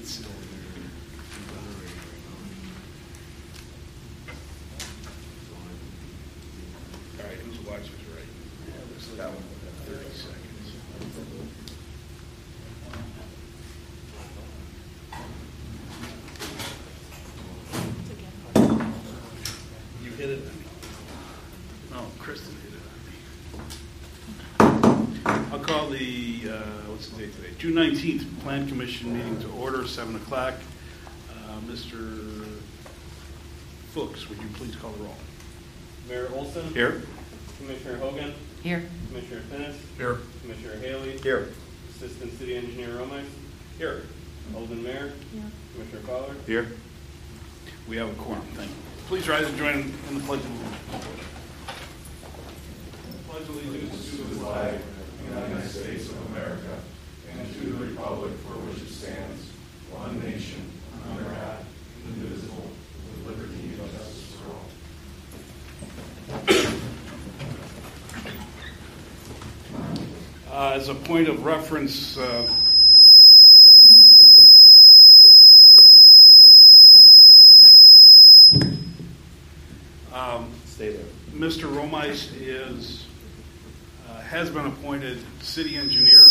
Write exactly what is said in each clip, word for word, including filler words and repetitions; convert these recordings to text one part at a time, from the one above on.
It's all right. Whose watch is right? Yeah, let's that one. Thirty seconds. You hit it. No, Kristen hit it on me. I'll call the uh, what's the date today? June nineteenth Plan Commission meeting to order, seven o'clock. Uh, Mister Fuchs, would you please call the roll? Mayor Olson. Here. Commissioner Hogan. Here. Commissioner Finnis. Here. Commissioner Haley. Here. Assistant City Engineer Romais. Here. Alden Mayor. Here. Commissioner Fowler. Here. We have a quorum. Thank you. Please rise and join in the pledge of allegiance. Pledge allegiance to the flag of the United States of America and to the republic for which it stands, one nation, under God, indivisible, with liberty and justice for all. Uh, as a point of reference, uh, um, Stay there. Mister Romais is uh, has been appointed city engineer.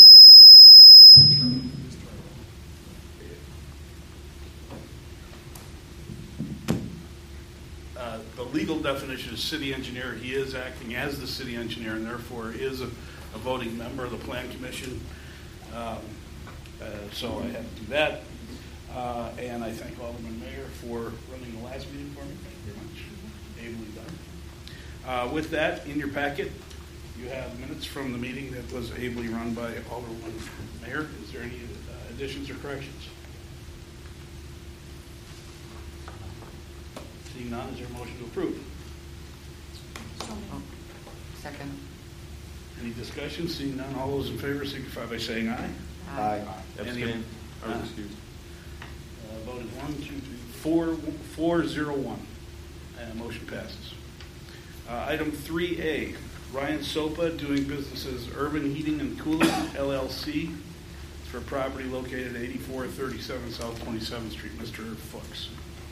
Uh, the legal definition is city engineer. He is acting as the city engineer and therefore is a, a voting member of the Plan Commission. Um, uh, so I had to do that. Uh, and I thank Alderman Mayor for running the last meeting for me. Thank you very much. Ably done. Uh, with that, in your packet, you have minutes from the meeting that was ably run by Alderman Mayor. Is there any uh, additions or corrections? Seeing none, is there a motion to approve? Oh, second. Any discussion? Seeing none, all those in favor signify by saying aye. Aye. Any- Abstain. Uh, uh, voted one, two, three, four, four, zero, one. And motion passes. Uh, item three A, Ryan Sopa doing business as Urban Heating and Cooling, L L C, for property located at eighty-four thirty-seven South twenty-seventh Street. Mister Fuchs.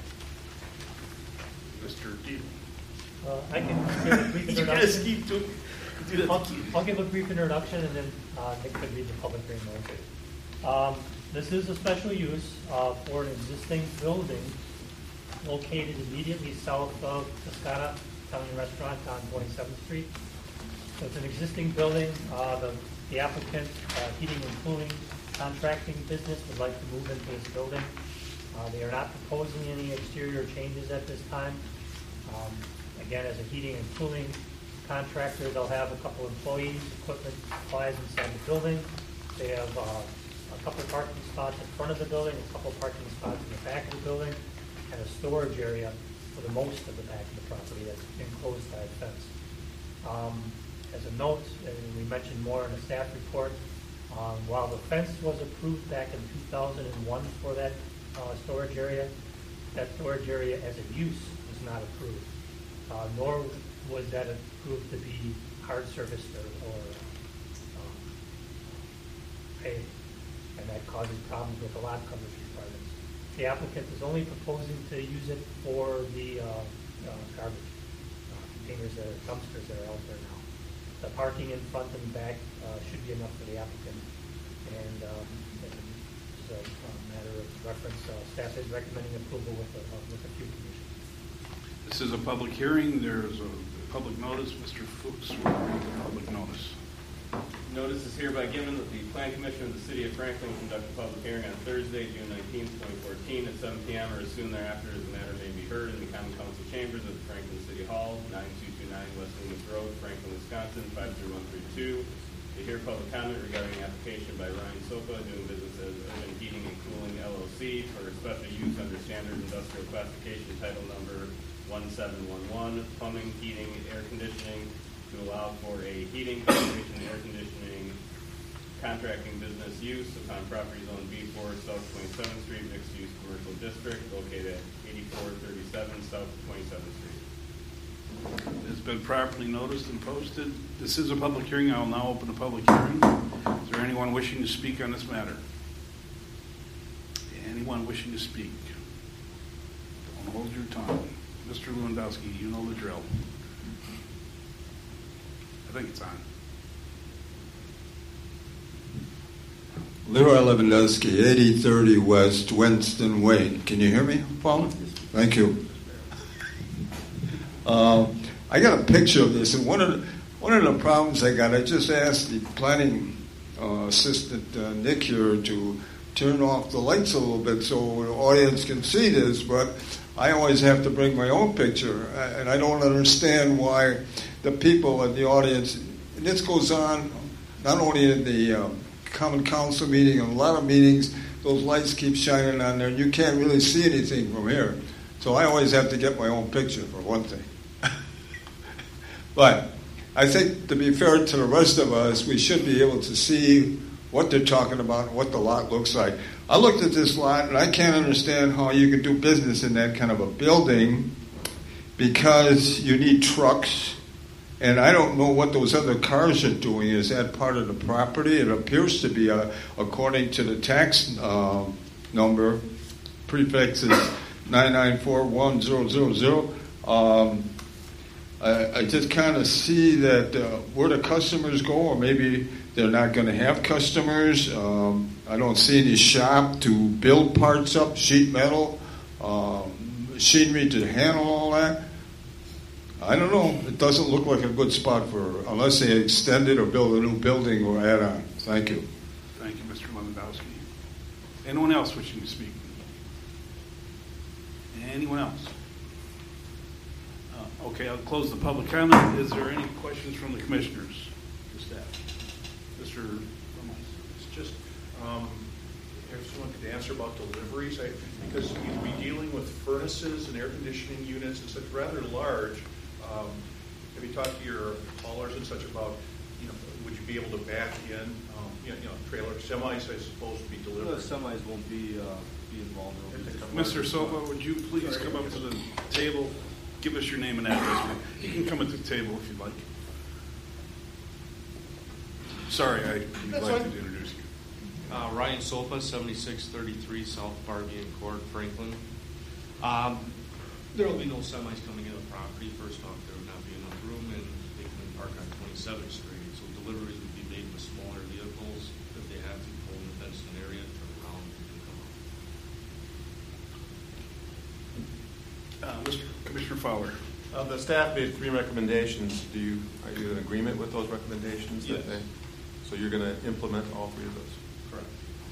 Mister Deal. Uh, I can give a brief You guys introduction. keep doing, do that. I'll, I'll give a brief introduction and then uh, Nick could read the public hearing notice. Um, this is a special use uh, for an existing building located immediately south of Toscana Italian Restaurant on twenty-seventh Street. So it's an existing building. Uh, the, the applicant, uh, heating and cooling contracting business, would like to move into this building. Uh, they are not proposing any exterior changes at this time. Um, again, as a heating and cooling contractor, they'll have a couple employees, equipment, supplies inside the building. They have uh, a couple parking spots in front of the building, a couple parking spots in the back of the building, and a storage area for the most of the back of the property that's enclosed by a fence. Um, as a note, and we mentioned more in the staff report, um, while the fence was approved back in two thousand one for that uh, storage area, that storage area as a use was not approved, uh, nor was that approved to be hard surfaced or, or um, paved, and that causes problems with the lot coverage requirements. The applicant is only proposing to use it for the uh, uh, garbage uh, containers, that are dumpsters that are out there now. The parking in front and back uh, should be enough for the applicant, and um, it's a uh, matter of reference. Uh, staff is recommending approval with a, uh, with a few conditions. This is a public hearing. There's a public notice. Mister Fuchs will read the public notice. Notice is hereby given that the Plan Commission of the City of Franklin will conduct a public hearing on Thursday, June nineteenth, twenty fourteen at seven p m or as soon thereafter as the matter may be heard in the Common Council Chambers of the Franklin City Hall, nine two two nine West Loomis Road, Franklin, Wisconsin, five zero one three two. To hear public comment regarding an application by Ryan Sopa doing business as Urban Heating and Cooling L L C for special use under Standard Industrial Classification Title Number one seven one one, plumbing, heating, air conditioning, to allow for a heating, ventilation, air conditioning, contracting business use upon property zone B four, South twenty-seventh Street, mixed-use commercial district, located at eighty-four thirty-seven South twenty-seventh Street. It's been properly noticed and posted. This is a public hearing. I will now open the public hearing. Is there anyone wishing to speak on this matter? Anyone wishing to speak? Don't hold your tongue. Mister Lewandowski, you know the drill. I think it's on. Leroy Lewandowski, eighty thirty West Winston Way. Can you hear me, Paul? Thank you. Uh, I got a picture of this, and one of the, one of the problems I got, I just asked the planning uh, assistant, uh, Nick, here, to turn off the lights a little bit so the audience can see this, but I always have to bring my own picture, and I don't understand why the people in the audience, and this goes on not only in the um, Common Council meeting, and a lot of meetings, those lights keep shining on there, and you can't really see anything from here. So I always have to get my own picture, for one thing. But I think, to be fair to the rest of us, we should be able to see what they're talking about and what the lot looks like. I looked at this lot, and I can't understand how you can do business in that kind of a building because you need trucks, and I don't know what those other cars are doing. Is that part of the property? It appears to be, uh, according to the tax uh, number, prefix is nine nine four one zero zero zero. Um, I, I just kind of see that uh, where the customers go, or maybe they're not going to have customers. Um, I don't see any shop to build parts up, sheet metal, um, machinery to handle all that. I don't know. It doesn't look like a good spot for, unless they extend it or build a new building or add on. Thank you. Thank you, Mister Lewandowski. Anyone else wishing to speak? Anyone else? Uh, okay, I'll close the public comment. Is there any questions from the commissioners, the staff? Mister Ramos. It's just, um, if someone could answer about deliveries, I, because you'd be dealing with furnaces and air conditioning units and such rather large. Um, have you talked to your haulers and such about, you know, would you be able to back in, um, you know, you know trailer semis, I suppose, to be delivered? Well, the semis won't be uh, be involved. Mister Soba, would you please come up to the table? Give us your name and address. You can come up to the table if you'd like. Sorry, I neglected to introduce you. Uh, Ryan Sopa, seventy-six thirty-three South Barbian Court, Franklin. Um, there will be no semis coming in the property. First off, there would not be enough room, and they can park on twenty-seventh Street. So deliveries would be made with smaller vehicles if they have to pull in the fenced-in area, turn around, and come Uh, out. Mister Commissioner Fowler. Uh, the staff made three recommendations. Do you are you in agreement with those recommendations? Yes. That they, so you're going to implement all three of those? Correct.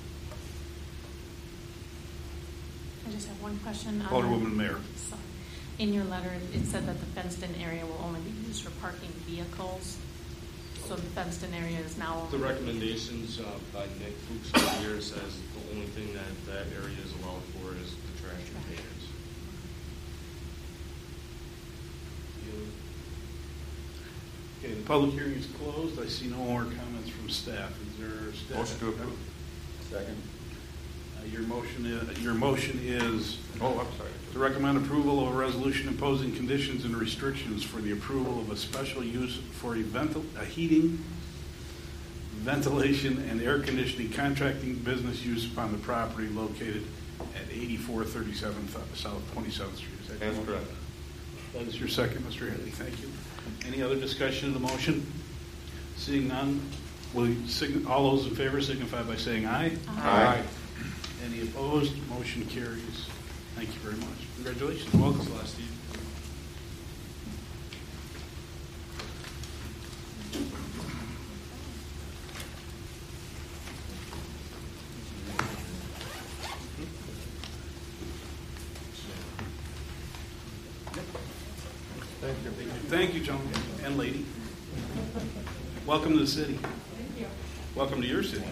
I just have one question. on- Alderwoman Mayor. So, in your letter, it said that the fenced-in area will only be used for parking vehicles. So the fenced-in area is now The only... recommendations uh, by Nick Fuchs over here says the only thing that that area is allowed for is the trash containers. Okay, the public hearing is closed. I see no more comments from staff. Is there staff? Motion to approve. Second. Uh, your motion is, your motion is Oh, I'm sorry. to recommend approval of a resolution imposing conditions and restrictions for the approval of a special use for a, ventil, a heating, ventilation, and air conditioning contracting business use upon the property located at eighty-four thirty-seven South twenty-seventh Street. Is that That's correct? correct. That is your second, Mister Haley. Thank you. Any other discussion of the motion? Seeing none, will you sign, all those in favor signify by saying aye. Aye. Any opposed? Motion carries. Thank you very much. Congratulations. Welcome. Last Steve. Thank you. Thank you, gentlemen and lady. Welcome to the city. Thank you. Welcome to your city.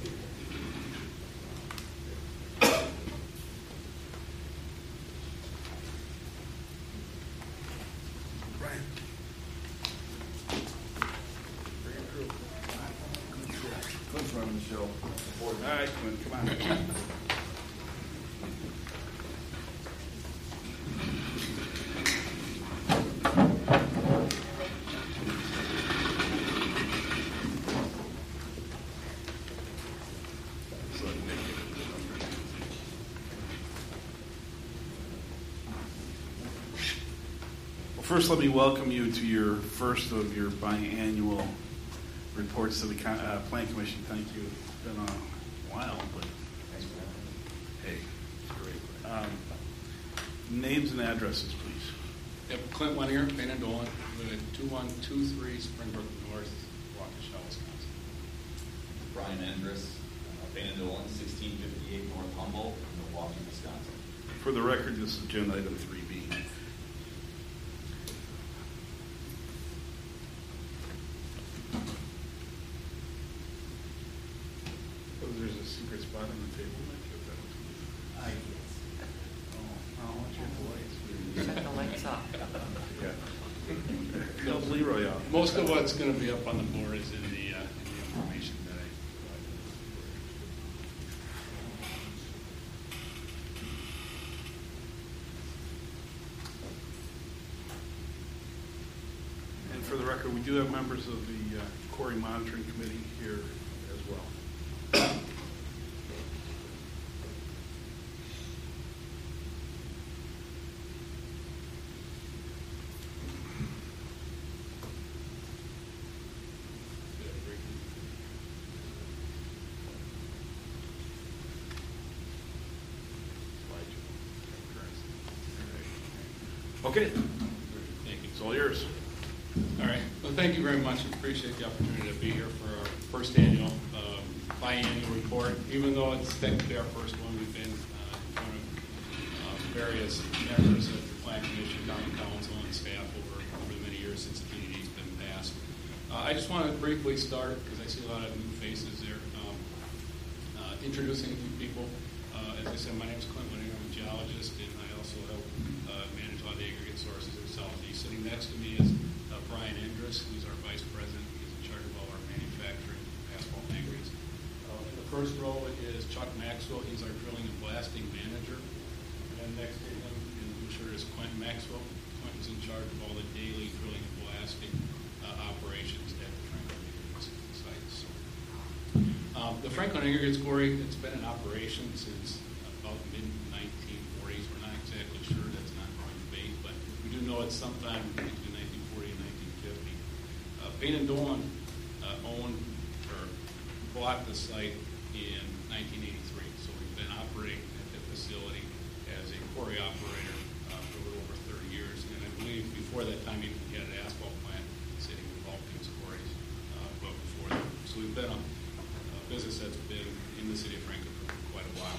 Brian. Clint's running the show. All right, Quinn, come on. first, let me welcome you to your first of your biannual reports to the Con- uh, Plan Commission. Thank you. It's been a while, but hey, it's great. Um, names and addresses, please. Yep, Clint Wenninger, Pain and Dolan, live at two one two three Springbrook North, Waukesha, Wisconsin. Brian Endress, uh, Pain and Dolan, sixteen fifty-eight North Humboldt, Milwaukee, Wisconsin. For the record, this is agenda item three B. Oh, there's a secret spot on the table. I Oh, I'll let you have the lights. Shut the lights off. Yeah. Help Leroy out. Most of what's going to be up on the board is in the, uh, in the information that I provided. And for the record, we do have members of the uh, Quarry Monitoring Committee here as well. Okay, Thank you. it's all yours. All right. Well, thank you very much. Appreciate the opportunity to be here for our first annual um, biannual report. Even though it's technically our first one, we've been uh, in front of uh, various members of the Plan Commission, County Council, and staff over, over the many years since the P D D's been passed. Uh, I just want to briefly start, because I see a lot of new faces there, um, uh, introducing a few people. Uh, as I said, my name is Clint Winning. I'm a geologist, and I also help uh, manage a lot of the aggregate sources in the Southeast. Sitting next to me is uh, Brian Endress, who's our vice president. He's in charge of all our manufacturing asphalt aggregates. Uh, in the first row is Chuck Maxwell. He's our drilling and blasting manager. And then next to him in the blue shirt is Quentin Maxwell. Quentin's in charge of all the daily drilling and blasting uh, operations at the Franklin Aggregates site. So, um, the Franklin Aggregates Quarry, it's been in operation since about mid nineteen forties. We're not exactly sure. That's not our debate, but we do know it's sometime between nineteen forty and nineteen fifty. Uh, Pain and Dolan uh, owned or bought the site in nineteen eighty-three, so we've been operating at the facility as a quarry operator uh, for a little over thirty years. And I believe before that time, even we had an asphalt plant sitting in Vulcan's quarries, uh, but before that. So we've been a, a business that's been in the city of Franklin for quite a while.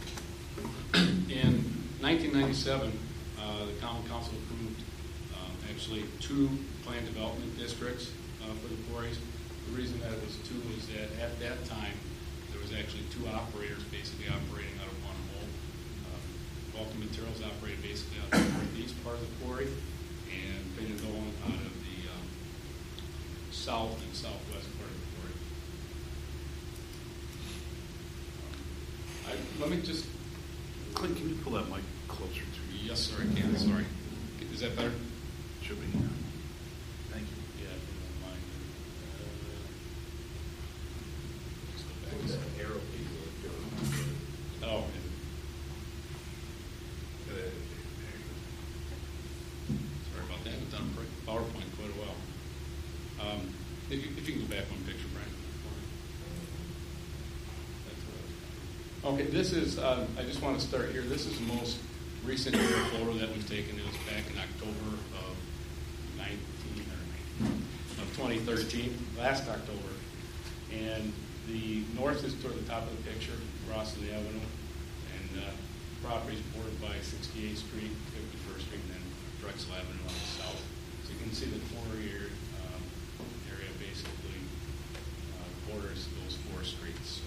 In nineteen ninety-seven, uh, the Common Council approved um, actually two planned development districts uh, for the quarries. The reason that it was two is that at that time, there was actually two operators basically operating out of one hole. Um, Vulcan Materials operated basically out of the northeast part of the quarry, and Pain and Dolan out of the um, south and southwest part of the quarry. Um, I, let me just Clint, can you pull that mic closer to you? Yes, sir, I can. Sorry. Is that better? Should be. Thank you. Yeah, if you don't mind. Uh, just go back. Arrow Oh, sorry about that. I've done PowerPoint quite a while. Um, if, you, if you can go back one picture, Brian. Okay, this is, uh, I just want to start here. This is the most recent aerial photo that we've taken. It was back in October of nineteen, or of twenty thirteen, last October. And the north is toward the top of the picture, Rosslyn Avenue, and uh, property is bordered by sixty-eighth Street, fifty-first Street, and then Drexel Avenue on the south. So you can see the quarry area, um, area basically uh, borders those four streets. So,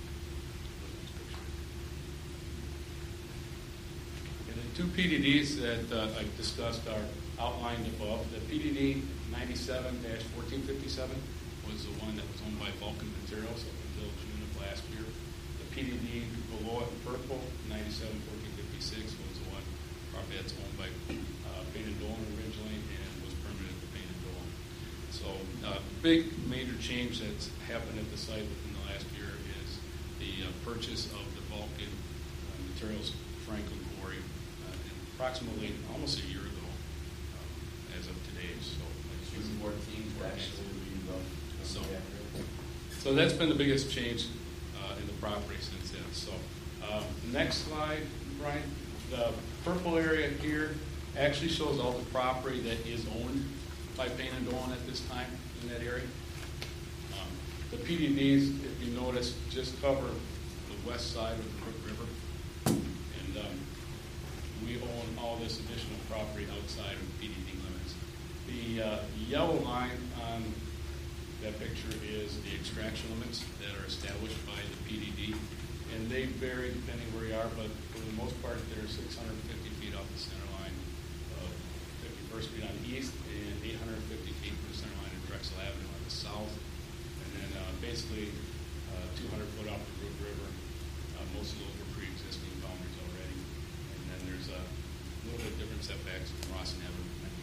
and the two P D Ds that uh, I discussed are outlined above. The P D D ninety-seven dash fourteen fifty-seven was the one that was owned by Vulcan Materials up until June of last year. The P D D below it in purple, ninety-seven fourteen fifty-six, was the one property that's owned by uh, Pain and Dolan originally and was permitted to Pain and Dolan. So uh, big major change that's happened at the site within the last year is the uh, purchase of the Vulcan uh, Materials Franklin Quarry uh, approximately almost a year ago. Um, as of today, so. like June fourteenth, actually, would be the, So- the accurate. So that's been the biggest change uh, in the property since then. So, um, next slide, Brian. The purple area here actually shows all the property that is owned by Payne and Dolan at this time in that area. Um, the P D Ds, if you notice, just cover the west side of the Brook River, and um, we own all this additional property outside of the P D D limits. The uh, yellow line on that picture is the extraction limits that are established by the P D D, and they vary depending where you are, but for the most part, they're six hundred fifty feet off the center line of fifty-first Street on the east and eight hundred fifty feet from the center line of Drexel Avenue on the south, and then uh, basically uh, two hundred foot off the Brook River. Uh, most of those were pre-existing boundaries already, and then there's a little bit different setbacks from Rawson Avenue.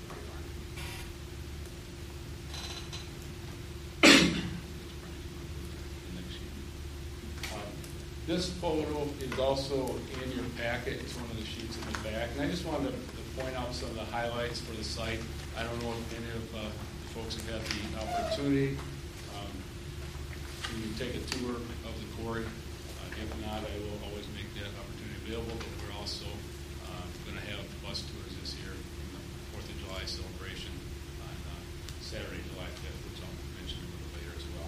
This photo is also in your packet. It's one of the sheets in the back. And I just wanted to, to point out some of the highlights for the site. I don't know if any of uh, the folks have had the opportunity um, to take a tour of the quarry. Uh, if not, I will always make that opportunity available. But we're also uh, going to have bus tours this year in the fourth of July celebration on uh, Saturday, July fifth, which I'll mention a little later as well.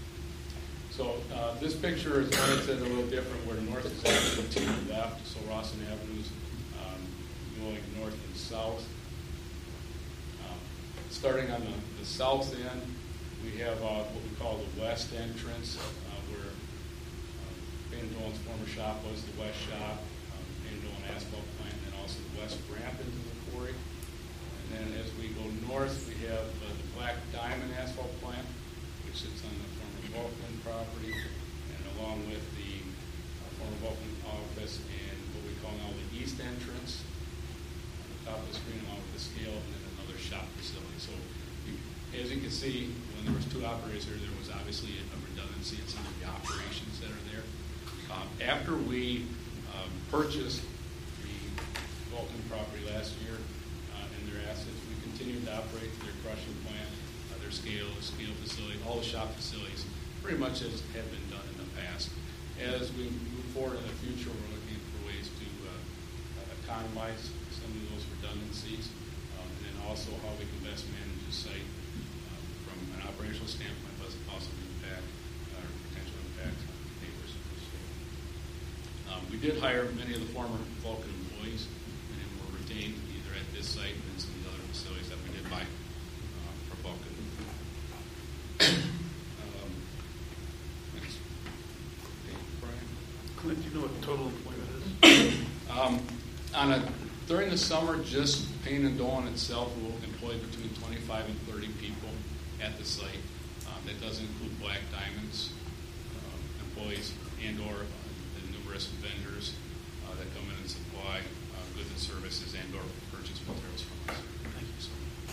So uh, this picture is oriented a little different, where north is actually to the left, so Rawson Avenue's um, going north and south. Um, starting on the, the south end, we have uh, what we call the west entrance, uh, where uh, Payne and Dolan's former shop was the west shop, um, Payne and Dolan asphalt plant, and also the west ramp into the quarry. And then as we go north, we have uh, the Black Diamond asphalt plant, which sits on the former Vulcan property, and along with the uh, former Vulcan office and what we call now the east entrance on the top of the screen, along with the scale, and then another shop facility. So we, as you can see, when there was two operators here, there was obviously a redundancy in some of the operations that are there. Um, after we um, purchased the Vulcan property last year uh, and their assets, we continued to operate their crushing plant, uh, their scale, scale facility, all the shop facilities, pretty much as had been done in the past. As we move forward in the future, we're looking for ways to uh, economize some of those redundancies, um, and then also how we can best manage the site uh, from an operational standpoint, but also impact uh, or potential impact on neighbors. Um, we did hire many of the former Vulcan employees, and were retained either at this site and in some of the other facilities that we did buy uh, for Vulcan. Clint, do you know what total employment is? Um, on a, during the summer, just Payne and Dolan itself will employ between twenty-five and thirty people at the site. Um, that does include Black Diamond's um, employees and or uh, the numerous vendors uh, that come in and supply uh, goods and services and or purchase materials from us. Thank you so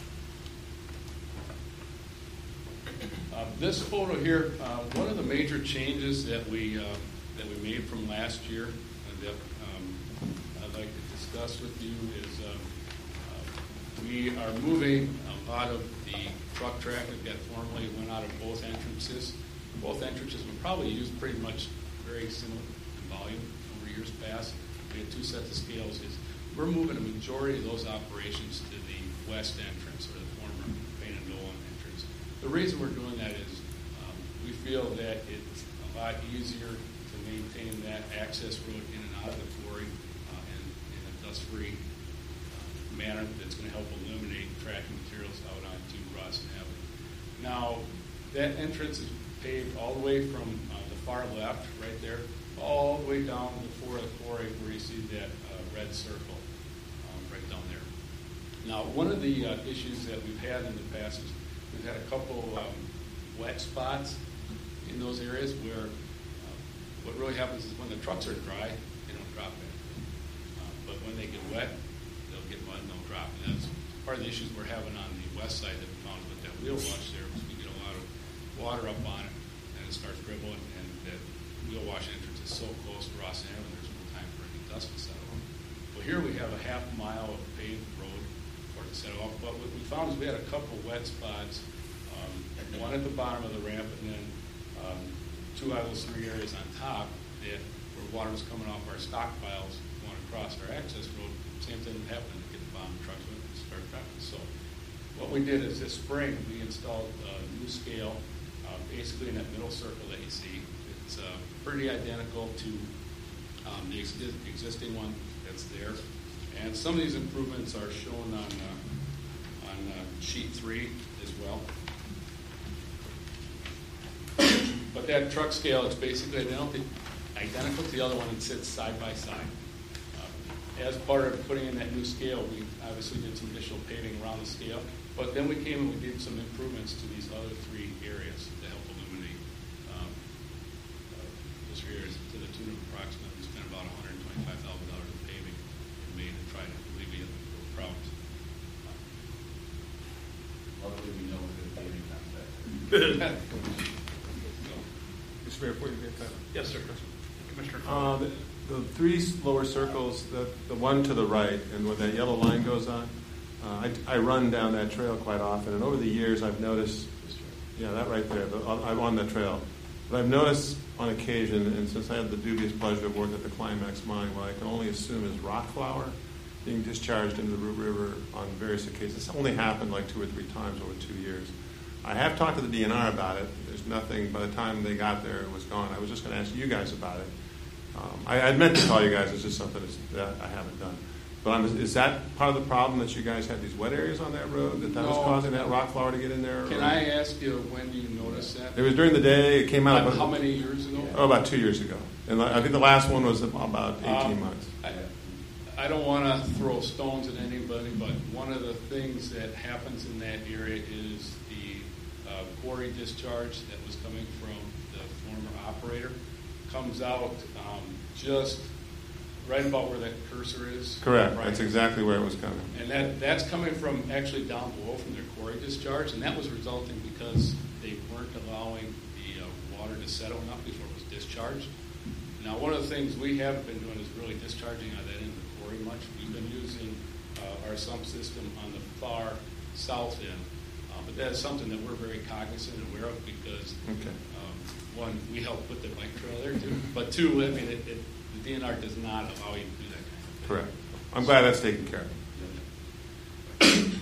much. Uh, this photo here, uh, one of the major changes that we uh, that we made from last year uh, that um, I'd like to discuss with you is um, uh, we are moving a lot of the truck traffic that formerly went out of both entrances. Both entrances were probably used pretty much very similar in volume over years past. We had two sets of scales. Is we're moving a majority of those operations to the west entrance, or the former Payne and Dolan entrance. The reason we're doing that is um, we feel that it's a lot easier to maintain that access road in and out of the quarry uh, in, in a dust-free uh, manner that's going to help eliminate tracking materials out onto Rawson Avenue. Now, that entrance is paved all the way from uh, the far left, right there, all the way down before the quarry where you see that uh, red circle um, right down there. Now, one of the uh, issues that we've had in the past is we've had a couple um, wet spots in those areas where uh, what really happens is when the trucks are dry, they don't drop it. Uh, but when they get wet, they'll get mud and they'll drop. And that's part of the issues we're having on the west side that we found with that wheel wash there, because we get a lot of water up on it and it starts dribbling, and that wheel wash entrance is so close to Rawson Avenue, there's no time for any dust to settle. Well, here we have a half mile of paved road for report to set off. But what we found is we had a couple wet spots, um, one at the bottom of the ramp, and then um, two out of those three areas on top that where water was coming off our stockpiles going across our access road. Same thing happened to get the bottom trucks with and start driving. So what we did is this spring we installed a new scale, uh, basically in that middle circle that you see. It's uh, pretty identical to um, the ex- existing one that's there. And some of these improvements are shown on uh, on uh, sheet three as well. But that truck scale is basically identical, identical to the other one. It sits side by side. Uh, as part of putting in that new scale, we obviously did some additional paving around the scale. But then we came and we did some improvements to these other three areas to help illuminate um, uh, those three areas to the tune of approximately, we spent about one hundred twenty-five thousand dollars in paving in May to try to alleviate those problems. Luckily, we know we're good paving contractor. Mister Mayor, before you get that. Yes, sir. Commissioner. Uh, the, the three lower circles, the, the one to the right, and where that yellow line goes on, uh, I, I run down that trail quite often, and over the years I've noticed, yeah, that right there, the, I'm on the trail. But I've noticed on occasion, and since I had the dubious pleasure of working at the Climax Mine, what I can only assume is rock flour being discharged into the Root River on various occasions. It's only happened like two or three times over two years. I have talked to the D N R about it. There's nothing. By the time they got there, it was gone. I was just going to ask you guys about it. Um, I, I meant to call you guys. It's just something that I haven't done. But I'm, is that part of the problem that you guys had these wet areas on that road, that that No. was causing that rock flour to get in there? Can or? I ask you when you noticed that? It was during the day. It came out. How, about, how many years ago? Oh, about two years ago. And I think the last one was about eighteen Um, months. I, I don't want to throw stones at anybody, but one of the things that happens in that area is the uh, quarry discharge that was coming from the former operator comes out um, just right about where that cursor is. Correct. Right. That's exactly where it was coming. And that, that's coming from actually down below from their quarry discharge, and that was resulting because they weren't allowing the uh, water to settle enough before it was discharged. Now, one of the things we haven't been doing is really discharging out of that into the quarry much. We've been using uh, our sump system on the far south end, uh, but that is something that we're very cognizant and aware of because, Okay. um, one, we help put the bike trail there too, but two, I mean, it, it, the D N R does not allow you to do that kind of thing. Correct. I'm glad that's taken care of.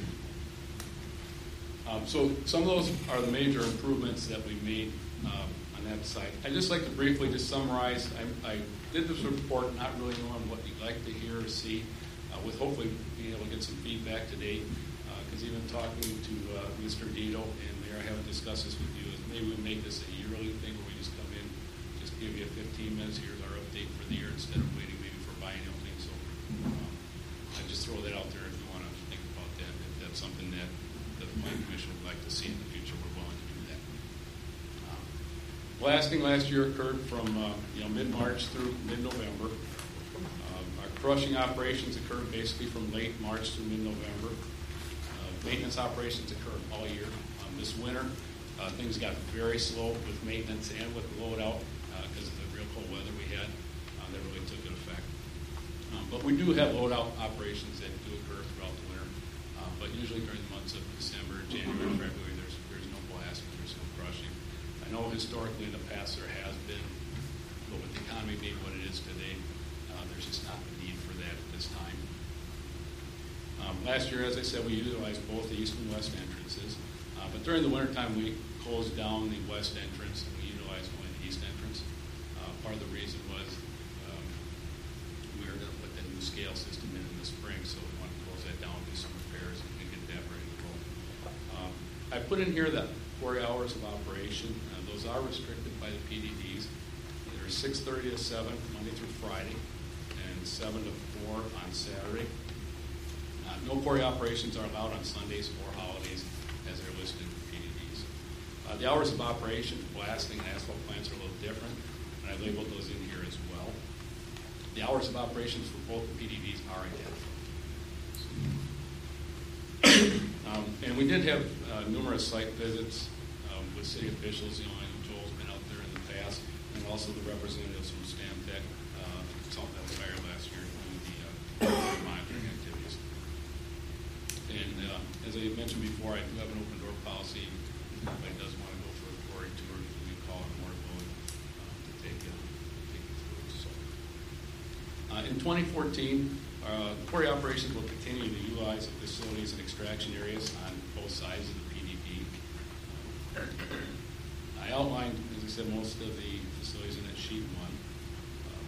Um, so some of those are the major improvements that we made um, on that site. I'd just like to briefly just summarize. I, I did this report not really knowing what you'd like to hear or see, uh, with hopefully being able to get some feedback today. Because uh, even talking to uh, Mister Dito and Mayor, I haven't discussed this with you, is maybe we make this a yearly thing where we just come in, just give you fifteen minutes. Here's our update for the year instead of waiting maybe for biennial things. So um, I just throw that out there if you want to think about that. If that's something that the Planning Commission would like to see in the future, we're willing to do that. Um, blasting last year occurred from uh, you know mid-March through mid-November. Um, our crushing operations occurred basically from late March through mid-November. Uh, maintenance operations occurred all year. Um, this winter, uh, things got very slow with maintenance and with load out because uh, of the real cold weather we had. Uh, that really took an effect. Um, but we do have load out operations that do occur throughout the winter. Uh, but usually during the months of December, January, February, there's there's no blasting, there's no crushing. I know historically in the past there has been, but with the economy being what it is today, uh, there's just not the need for that at this time. Um, last year, as I said, we utilized both the east and west entrances. Uh, but during the wintertime, we closed down the west entrance and we utilized only the east entrance. Uh, part of the reason was um, we were going to put that new scale system in in the spring, so we wanted to close that down, do some repairs, and get that ready to go. Um, I put in here the quarry hours of operation. Uh, those are restricted by the P D Ds. They're six thirty to seven, Monday through Friday, and seven to four on Saturday. Uh, no quarry operations are allowed on Sundays or holidays as they're listed in the P D Ds. Uh, the hours of operation, blasting and asphalt plants are a little different, and I labeled those in here as well. The hours of operations for both the P D Ds are identical. um, and we did have uh, numerous site visits um, with city officials. You know, I know Joel's been out there in the past, and also the representatives from Stantec, uh, consultant that was hired last year doing the uh, monitoring activities. And I mentioned before, I do have an open door policy. If anybody does want to go for a quarry tour, we call it Morville um, to take you, take you through. So, uh, in twenty fourteen, uh, quarry operations will continue to utilize the facilities and extraction areas on both sides of the P D D. Uh, I outlined, as I said, most of the facilities in that sheet one. Um,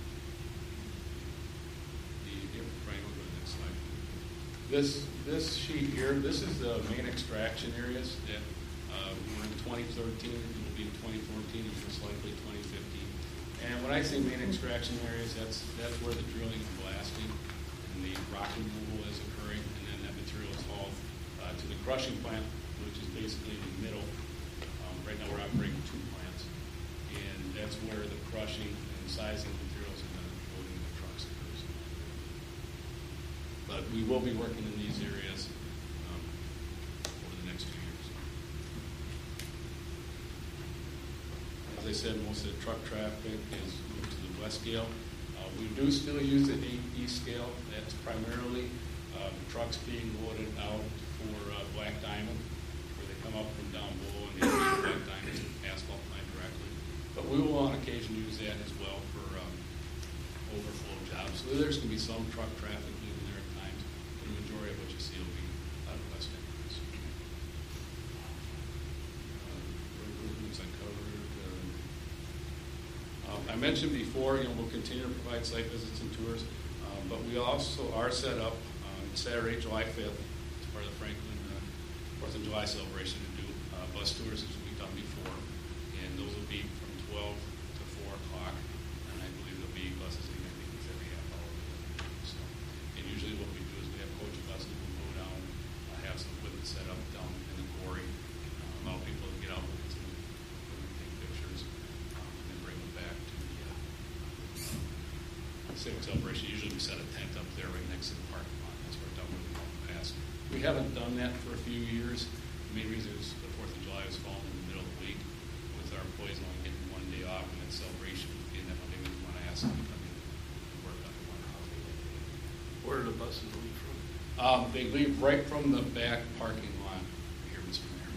the, here, Frank, we'll go to the next slide. This this sheet here, this is the main extraction areas that uh, were in twenty thirteen. It will be in twenty fourteen and most likely twenty fifteen. And when I say main extraction areas, that's that's where the drilling and blasting and the rock removal is occurring, and then that material is hauled uh, to the crushing plant, which is basically in the middle. Um, right now we're operating two plants, and that's where the crushing and sizing materials and then loading the trucks occurs. But we will be working in these areas um, over the next few years. As I said, most of the truck traffic is moved to the west scale. Uh, we do still use the east scale. That's primarily uh, trucks being loaded out for uh, Black Diamond, where they come up from down below and they feed Black Diamond to the asphalt plant directly. But we will on occasion use that as well for um, overflow jobs. So there's going to be some truck traffic moving there at times, but the majority of what you see will be out of west areas. Uh, road movements I covered. Uh, um, I mentioned before, you know, we'll continue to provide site visits and tours, um, but we also are set up on Saturday, July fifth, as part of the Franklin uh, Fourth of July celebration to do uh, bus tours as we've done before, and those will be from twelve to four o'clock, and I believe there'll be buses in I think it's every half hour. So, and usually what we do is we have coach buses who go down, uh, have some equipment set up down in the quarry, uh, allow people to get out and some equipment, take pictures, um, and then bring them back to the uh, civic celebration. Usually we set a tent up there right next to the parking lot. That's where we've done it in the past. We haven't done that for a few years. The main reason is the Fourth of July was falling in the middle of the week, with our employees only getting one day off, and then celebration being that Monday, we want to ask them to come in and work on the one holiday that day. Where do the buses leave from? Um, they leave right from the back parking lot here, Mister Mayor.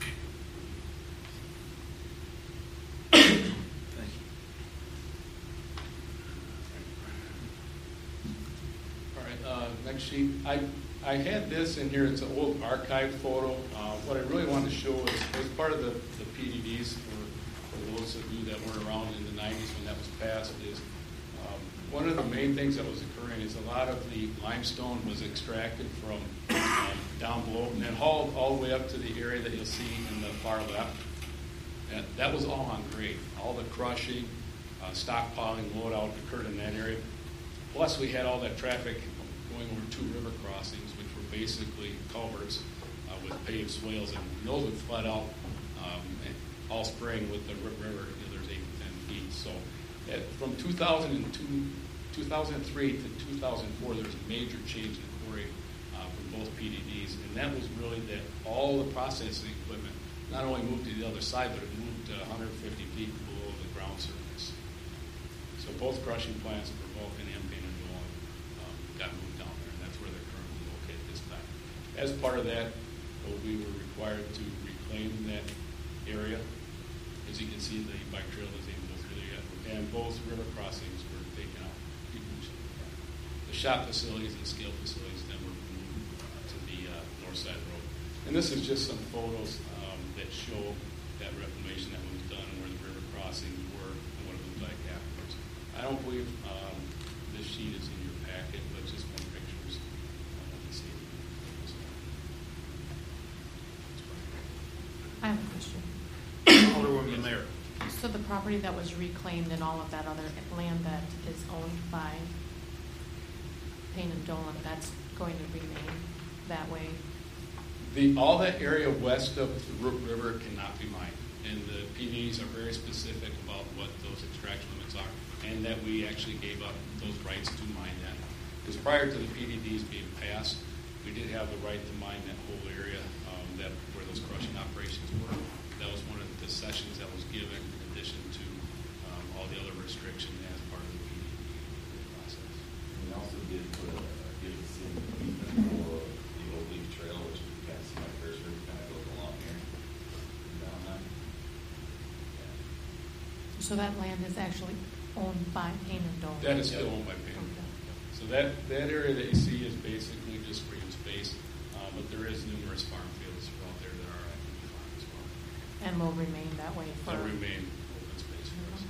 Thank you. All right, uh, next sheet. I I had this in here. It's an old archive photo. Uh, what I really wanted to show is, as part of the, the P D Ds, for, for those of you that weren't around in the nineties when that was passed, is um, one of the main things that was occurring is a lot of the limestone was extracted from um, down below and then hauled all the way up to the area that you'll see in the far left. And that was all on grade. All the crushing, uh, stockpiling, load out occurred in that area. Plus, we had all that traffic going over two river crossings, which were basically culverts uh, with paved swales, and those would flood out um, all spring with the river. You know, there's eight to ten feet. So, at, from two thousand two, two thousand three to two thousand four, there was a major change in the quarry uh, from both P D Ds, and that was really that all the processing equipment not only moved to the other side, but it moved uh, one hundred fifty feet below the ground surface. So both crushing plants for Vulcan and Painted um, got moved down there, and that's where they're currently located this time. As part of that, well, we were required to reclaim that area. As you can see, the bike trail doesn't even go through there yet, and both river crossings were taken out. The shop facilities and scale facilities then were moved uh, to the uh, north side of the road. And this is just some photos um, that show that reclamation that was done and where the river crossings were and what it looked like afterwards. I don't believe um, this sheet is in your packet, but just more pictures. Uh, let me see. I have a question. Alderwoman Mayor. So the property that was reclaimed and all of that other land that is owned by Payne and Dolan, that's going to remain that way? The, all that area west of the Root River cannot be mined, and the P Ds are very specific about what those extraction limits are, and that we actually gave up those rights to mine that. Because prior to the P D Ds being passed, we did have the right to mine that whole area um, that where those crushing operations were. That was one of the concessions that was given in addition to um, all the other restrictions as part of the P D D process. We also did put a, give the city easement for the old leaf trail, which we can't see on So that land is actually owned by Payne and Dolan? That is still owned by Payne. Okay. So that, that area that you see is basically just green space, uh, but there is numerous farm fields out there that are actively farmed as well. And will remain that way for? They'll remain open space for us.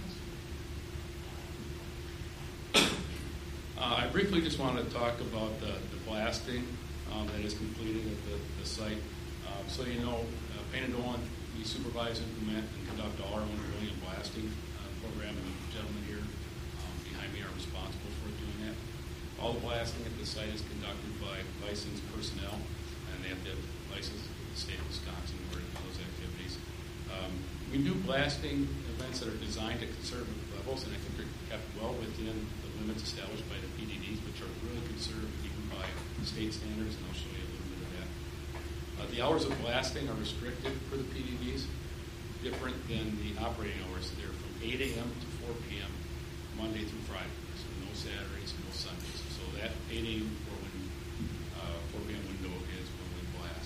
Uh, I briefly just wanted to talk about the, the blasting um, that is completed at the, the site. Uh, so you know, uh, Payne and Dolan, we supervise, implement, and conduct all our own drilling and blasting uh, program, and the gentlemen here um, behind me are responsible for doing that. All the blasting at the site is conducted by licensed personnel, and they have to have license with the state of Wisconsin in order to do those activities. Um, we do blasting events that are designed at conservative levels, and I think they're kept well within the limits established by the P D Ds, which are really conservative even by state standards, and I'll show you a little bit of that. Uh, the hours of blasting are restricted for the P D Ds, different than the operating hours. They're from eight a.m. to four p.m. Monday through Friday, so no Saturdays, no Sundays. So that eight a.m. or when uh, four p.m. window is when we blast.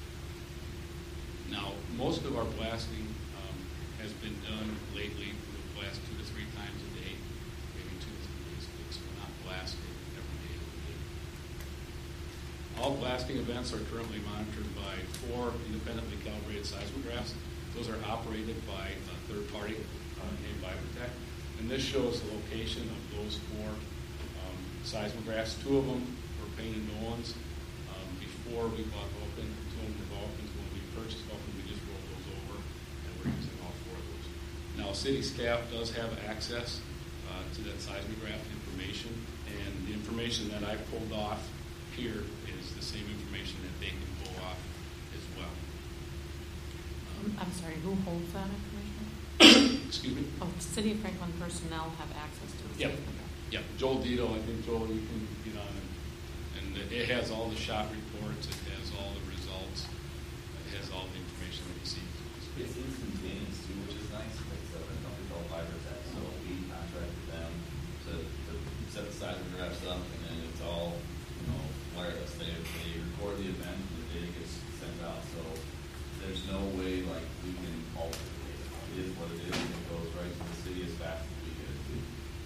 Now, most of our blasting um, has been done lately. We'll blast two to three times a day, maybe two to three days a week. So we're not blasting every day of the day. All blasting events are currently monitored by four independently calibrated seismographs. Those are operated by a third party uh, named Vibrotech. And this shows the location of those four um, seismographs. Two of them were Payne and Dolan's um, before we bought Vulcan. Two of them were Vulcan's. When we purchased Vulcan, we just rolled those over, and we're using all four of those. Now, city staff does have access uh, to that seismograph information, and the information that I pulled off here is the same information that they can pull off as well. Um, I'm sorry, who holds that information? excuse me? Oh, City of Franklin personnel have access to the Yep. seismograph. Yep, Joel Dito, I think, Joel, you can get on it. And it has all the shot reports, it has all the results, it has all the information that you see. It's instantaneous too, which is nice. It's a company called Vibrotech, so we contracted them to, to set the seismographs up, and then it's all, you know, wireless. They, they record the event, and the data gets sent out, so there's no way like we can alter the data. It is what it is, and it goes right to the city as fast as we get it to.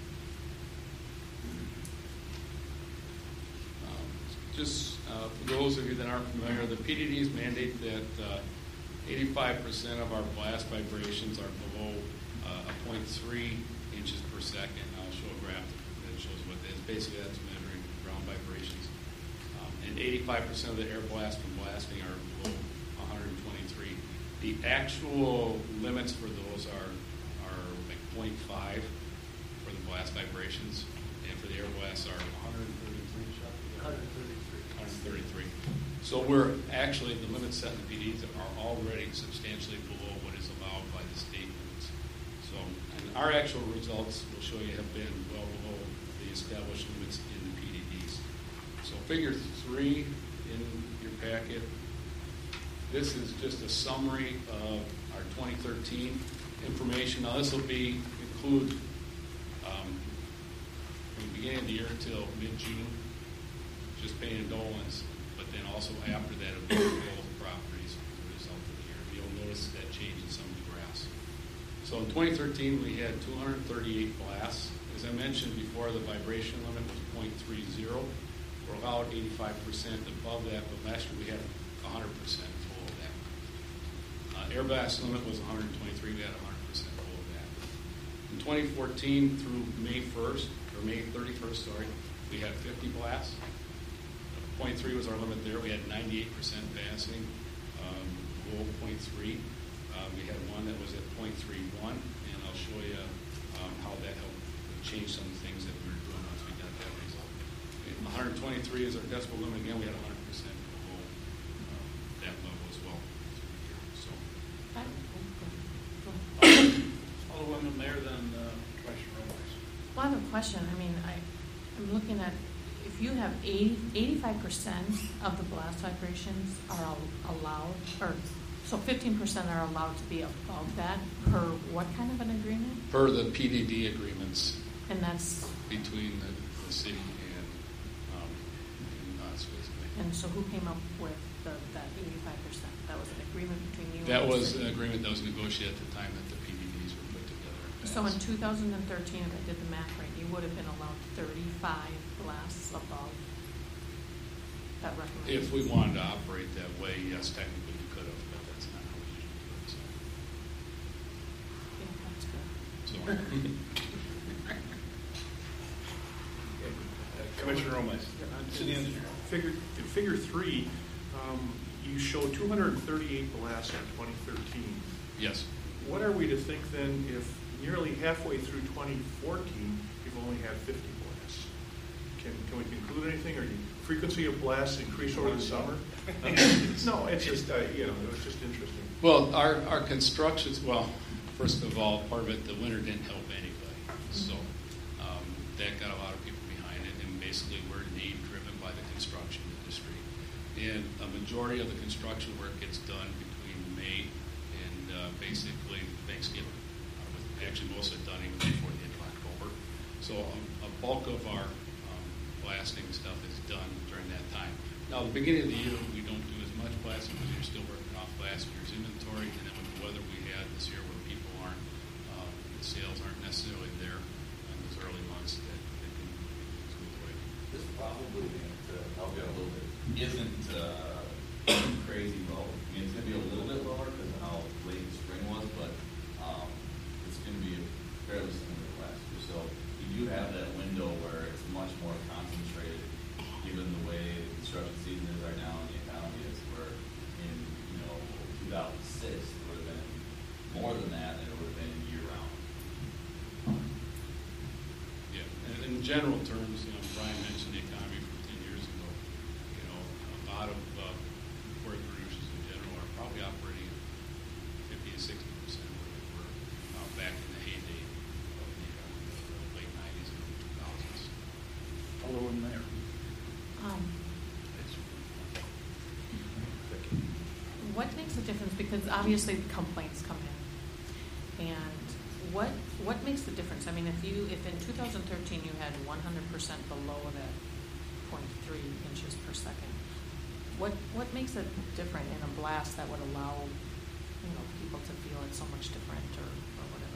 Um, Just uh, for those of you that aren't familiar, the P D Ds mandate that uh, eighty-five percent of our blast vibrations are below uh, a zero point three inches per second. I'll show a graph that shows what that is. Basically, that's measuring ground vibrations. Um, and eighty-five percent of the air blast from blasting are below one hundred twenty-three. The actual limits for those are are like zero point five for the blast vibrations, and for the air blasts are one hundred thirty-three. one hundred thirty-three. So we're actually, the limits set in the P Ds are already substantially below what is allowed by the state limits. So, and our actual results, we'll show you, have been well below the established limits in the P D Ds. So figure three in your packet. This is just a summary of our twenty thirteen information. Now this will be, include um, from the beginning of the year until mid-June, just Payne and Dolan's, but then also after that of both properties as a result of the year. You'll notice that change in some of the graphs. So in twenty thirteen, we had two hundred thirty-eight blasts. As I mentioned before, the vibration limit was zero point three zero. We're allowed eighty-five percent above that, but last year we had one hundred percent below that. Uh, air blast limit was one hundred twenty-three. We had one hundred percent below that. In twenty fourteen through May first, or May thirty-first, sorry, we had fifty blasts. zero point three was our limit there. We had ninety-eight percent passing, um, below zero point three. Uh, we had one that was at zero point three one, and I'll show you um, how that helped change some of the things that we were doing once we got that result. And one hundred twenty-three is our decibel limit. Again, we had one hundred percent below um, that level as well. So, I- go ahead. Alderwoman Mayor, then uh, Commissioner Robles. Well, I have a question. I mean, I, I'm looking at, if you have eighty, eighty-five percent of the blast vibrations are al- allowed, or so fifteen percent are allowed to be above that per what kind of an agreement? per the P D D agreements And that's, between the, the city and, um, and us, basically. and so who came up with the, that eighty-five percent? That was an agreement between you and That the was city? an agreement that was negotiated at the time that the P D Ds were put together. So in two thousand thirteen, if I did the math right, you would have been allowed thirty-five blasts above that recommendation. If we wanted to operate that way, yes, technically we could have, but that's not how we usually do it. Yeah, that's good. So, Commissioner Romais, city engineer. Figure, in figure three, um, you show two hundred thirty-eight blasts in twenty thirteen. yes. What are we to think then if nearly halfway through twenty fourteen, you've only had fifty blasts? Can, can we conclude anything, or you, frequency of blasts increase over the summer? No, it's just, uh, you know, it was just interesting. Well, our, our construction, well, first of all, part of it, the winter didn't help anybody. So um, that got a lot of people behind it, and basically we're need driven by the construction industry. And a majority of the construction work gets done between May and uh, basically Thanksgiving. Uh, with actually most of it done even before the end of October. So um, a bulk of our um, blasting stuff is done during that time. Now, the beginning of the year, we don't do as much blasting because you're still working off last year's inventory, and then with the weather we had this year where people aren't, uh, the sales aren't necessarily there in those early months, that they can smooth away. This probably, to help you out a little bit, isn't uh, crazy low. I mean, it's going to be a little bit lower because of how late the spring was, but um, it's going to be fairly similar to last year. So you do have that window where it's much more concentrated, given the way the construction season is right now and the economy is. Where in you know two thousand six, it would have been more than that, and it would have been year round. Yeah, and in general terms, you know, Brian mentioned the economy from ten years ago. You know, a lot of uh, pork producers in general are probably operating at fifty to sixty percent of what they were uh, back in the heyday of the, uh, the late nineties and early two thousands. Hello in there. Um, What makes a difference? Because obviously the complaints come in, and what what makes the difference? I mean, if you if in two thousand thirteen you had one hundred percent below that point three inches per second, what what makes it different in a blast that would allow you know people to feel it's so much different or, or whatever?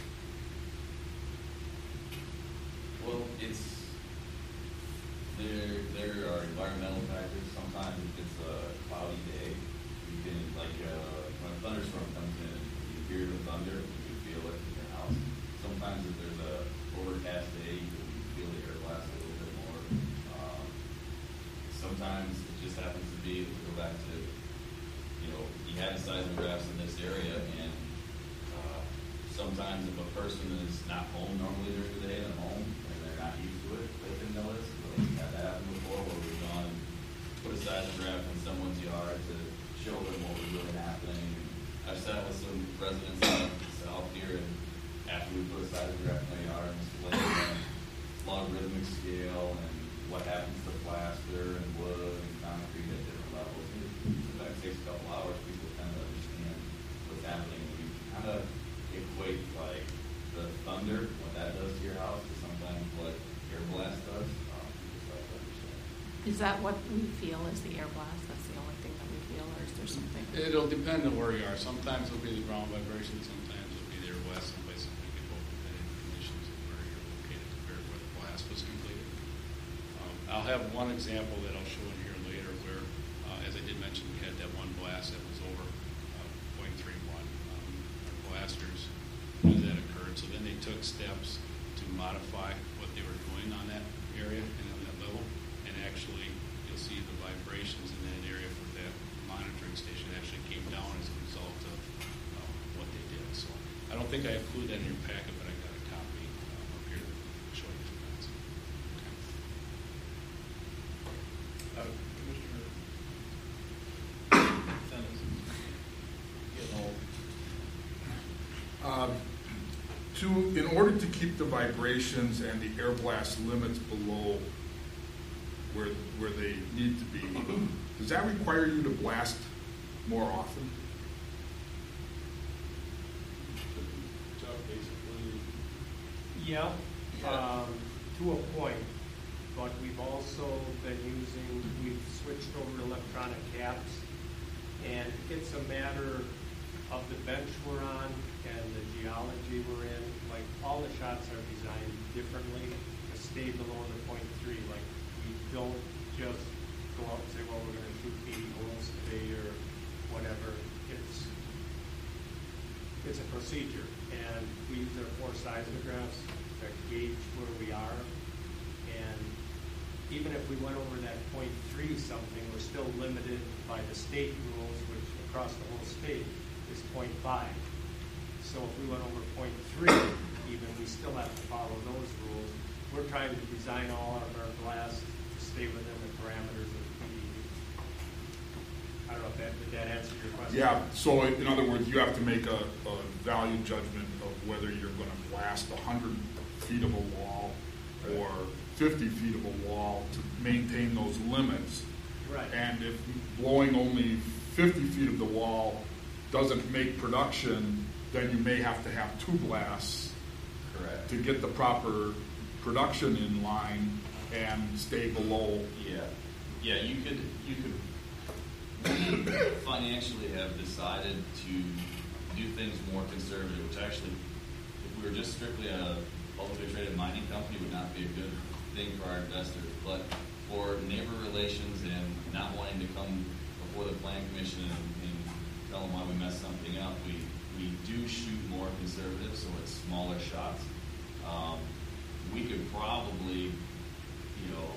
Well, it's there. There are environmental factors. Sometimes if it's a cloudy day, you can like uh, when a thunderstorm comes in, you hear the thunder, you can feel it in your house. Sometimes if there's a overcast day, you can feel the air blast a little bit more. Um, sometimes it just happens to be. To go back to, you know, you had seismographs in this area, and uh, sometimes if a person is not home normally during the day, and they're home and they're not used to it, they can notice. We've had that happen before, where we've gone and put a seismograph in someone's yard to show them what was really happening. I've sat with some residents out south here, and after we put a seismograph in their yard and displayed a logarithmic scale and what happens to plaster and wood and concrete at different levels. Sometimes it takes a couple hours for people to kind of understand what's happening. We kind of equate like the thunder, what that does to your house, to sometimes what air blast does. Um, people start to understand. Is that what we feel is the air blast? That's the only thing that we feel, or is there something? It'll depend on where you are. Sometimes it'll be the ground vibration, sometimes it'll be the air blast, some places we get both depending on conditions of where you're located compared to where the blast was completed. Um, I'll have one example that I'll show in here later where, uh, as I did mention, we had that one blast that was over uh, point three one. Um, our blasters knew that occurred, so then they took steps to modify what they were doing on that area and on that level. And actually, you'll see the vibrations in that area for that monitoring station actually came down as a result of uh, what they did. So I don't think I included that in your packet, but I got a copy um, up here to show you. Uh, Commissioner Dennis. Getting old. Um, to, in order to keep the vibrations and the air blast limits below where where they need to be, does that require you to blast more often? Yeah, um, to a point, but we've also been using, we've switched over to electronic caps, and it's a matter of the bench we're on and the geology we're in. Like all the shots are designed differently to stay below the point three. Like, we don't just go out and say, well, we're gonna shoot eighty holes today or whatever. It's, it's a procedure, and we use our four seismographs to gauge where we are. And even if we went over that point three something, we're still limited by the state rules, which across the whole state is point five. So if we went over point three, even, we still have to follow those rules. We're trying to design all of our blasts to stay within the parameters of the P D E. I don't know if that, did that answer your question? Yeah, so in other words, you have to make a, a value judgment of whether you're going to blast one hundred feet of a wall or fifty feet of a wall to maintain those limits. Right. And if blowing only fifty feet of the wall doesn't make production, then you may have to have two blasts. Correct. To get the proper production in line and stay below. Yeah, yeah, you could, you could financially have decided to do things more conservative, which actually, if we were just strictly a publicly traded mining company, would not be a good thing for our investors. But for neighbor relations and not wanting to come before the plan commission and, and tell them why we messed something up, we, we do shoot more conservative, so it's smaller shots. Um, we could probably, you know,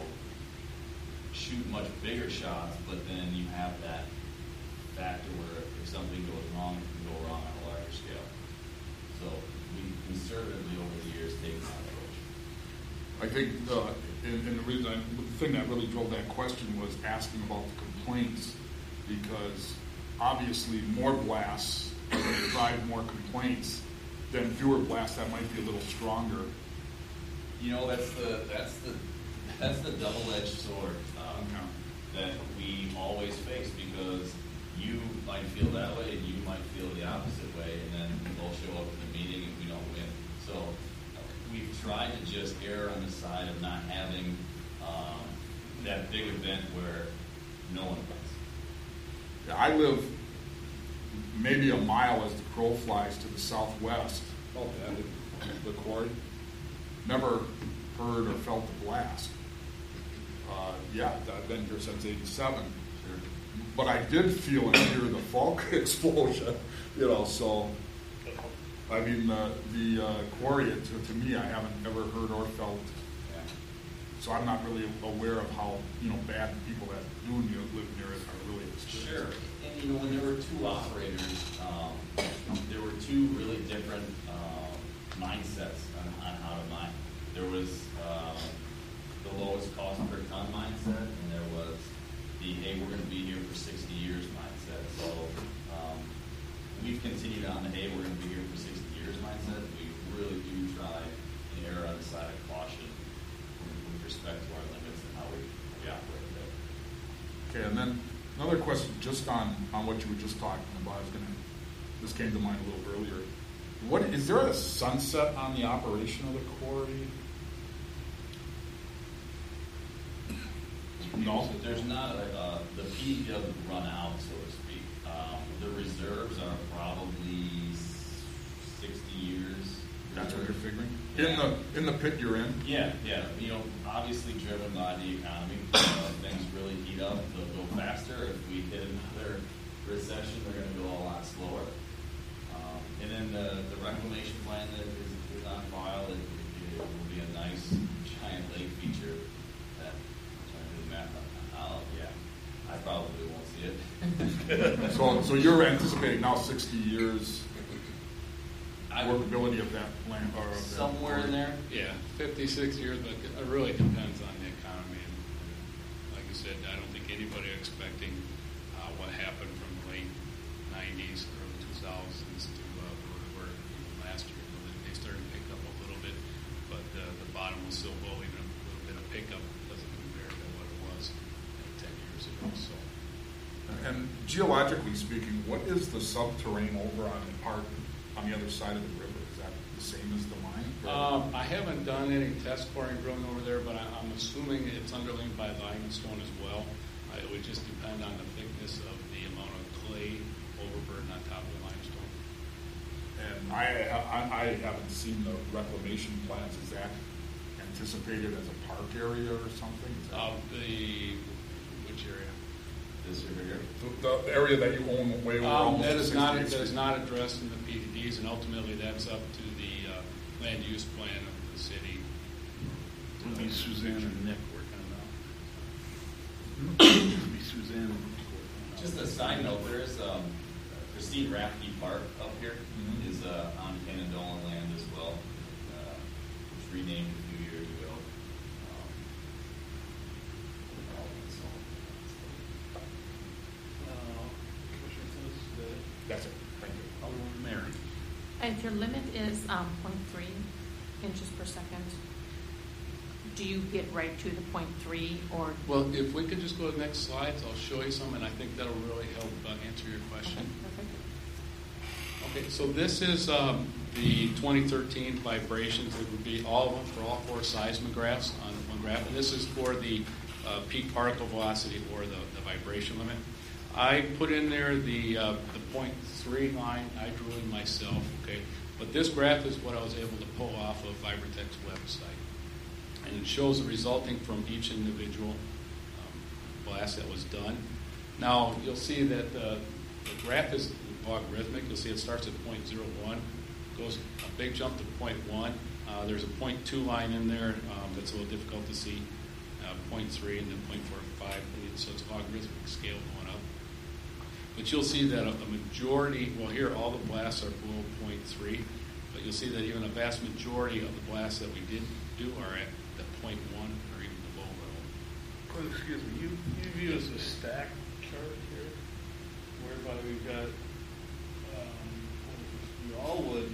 shoot much bigger shots, but then you have that factor where if something goes wrong, it can go wrong on a larger scale. So we conservatively over the years taken that approach. I think, uh, and, and the reason, I, the thing that really drove that question was asking about the complaints, because obviously more blasts are going to drive more complaints than fewer blasts that might be a little stronger. You know, that's the that's the that's the double-edged sword um, Okay. that we always face, because you might feel that way and you might feel the opposite way, and then we'll show up at the meeting and we don't win. So uh, we've tried to just err on the side of not having um, that big event where no one wins. Yeah, I live maybe a mile as the crow flies to the southwest. Oh, yeah. The quarry. Never heard or felt the blast. Uh, yeah, I've been here since eighty-seven. Sure. But I did feel and hear the Falk explosion, you know, so, I mean, uh, the uh, quarry, to, to me, I haven't ever heard or felt. Yeah. So I'm not really aware of how, you know, bad the people that do live near it are really experiencing. Sure. And, you know, when there were two operators, um, there were two really different uh, mindsets on, on how to mine. There was uh, the lowest cost per ton mindset, and there was the, hey, we're going to be here for sixty years mindset. So um, we've continued on the, hey, we're going to be here for sixty years mindset. We really do try and err on the side of caution with respect to our limits and how we, we operate there. Okay, and then another question just on, on what you were just talking about. I was gonna, this came to mind a little earlier. What, is there a sunset on the operation of the quarry? No. So there's not a, uh, the P D doesn't run out, so to speak. Um, the reserves are probably sixty years. That's what you're figuring? Yeah. In the in the pit you're in? Yeah, yeah. You know, obviously driven by the economy. Uh, things really heat up, they'll go faster. If we hit another recession, they're going to go a lot slower. Um, and then the, the reclamation plan that is, is on file, it, it will be a nice giant lake feature. That, I'm trying to do the math on oh, yeah. I probably won't see it. so so you're anticipating now sixty years I, workability of that land or of somewhere that in there. Yeah, fifty-six years, but it really depends on the economy. And like I said, I don't think anybody expecting uh, what happened from the late nineties, early two thousands to uh, where we were even last year. They started to pick up a little bit, but uh, the bottom was still low. Even a little bit of pickup doesn't compare to what it was ten years ago. So. And geologically speaking, what is the subterranean over on the part on the other side of the river? Is that the same as the mine? Um, I haven't done any test coring drilling over there, but I, I'm assuming it's underlain by limestone as well. Uh, it would just depend on the thickness of the amount of clay overburden on top of the limestone. And I, I, I haven't seen the reclamation plans. Is that anticipated as a park area or something? Is that- Uh, the, which area? This over here. The, the area that you own way over Um, almost that is not, that sixty-eighth is Street. not addressed in the P D Ds, and ultimately that's up to the uh, land use plan of the city. It'll be Suzanne and Nick working on that. It'll be Suzanne and Nick working on that. Just a side note, there is um, Christine Rathke Park up here Mhm. is uh, on Canandaigua land as well. Uh, it was renamed a few years ago. Um, so, Uh, Commissioner Simmons, uh, That's it. Thank you. Alderman Mayor. If your limit is um, zero point three inches per second, do you get right to the zero point three or? Well, if we could just go to the next slides, I'll show you some, and I think that'll really help uh, answer your question. Okay, perfect. Okay, so this is um, the twenty thirteen vibrations. It would be all of them for all four seismographs on one graph. And this is for the uh, peak particle velocity or the, the vibration limit. I put in there the uh, the point three line. I drew in myself, okay? But this graph is what I was able to pull off of Vibratech's website. And it shows the resulting from each individual um, blast that was done. Now, you'll see that uh, the graph is logarithmic. You'll see it starts at zero point zero one, goes a big jump to zero point one. Uh, there's a zero point two line in there um, that's a little difficult to see, uh, zero point three, and then zero point four five. So it's a logarithmic scale going up. But you'll see that a, a majority, well here all the blasts are below zero point three, but you'll see that even a vast majority of the blasts that we did do are at the zero point one or even below level. Oh, excuse me, you, you use a stack chart here, whereby we've got, um, the Allwood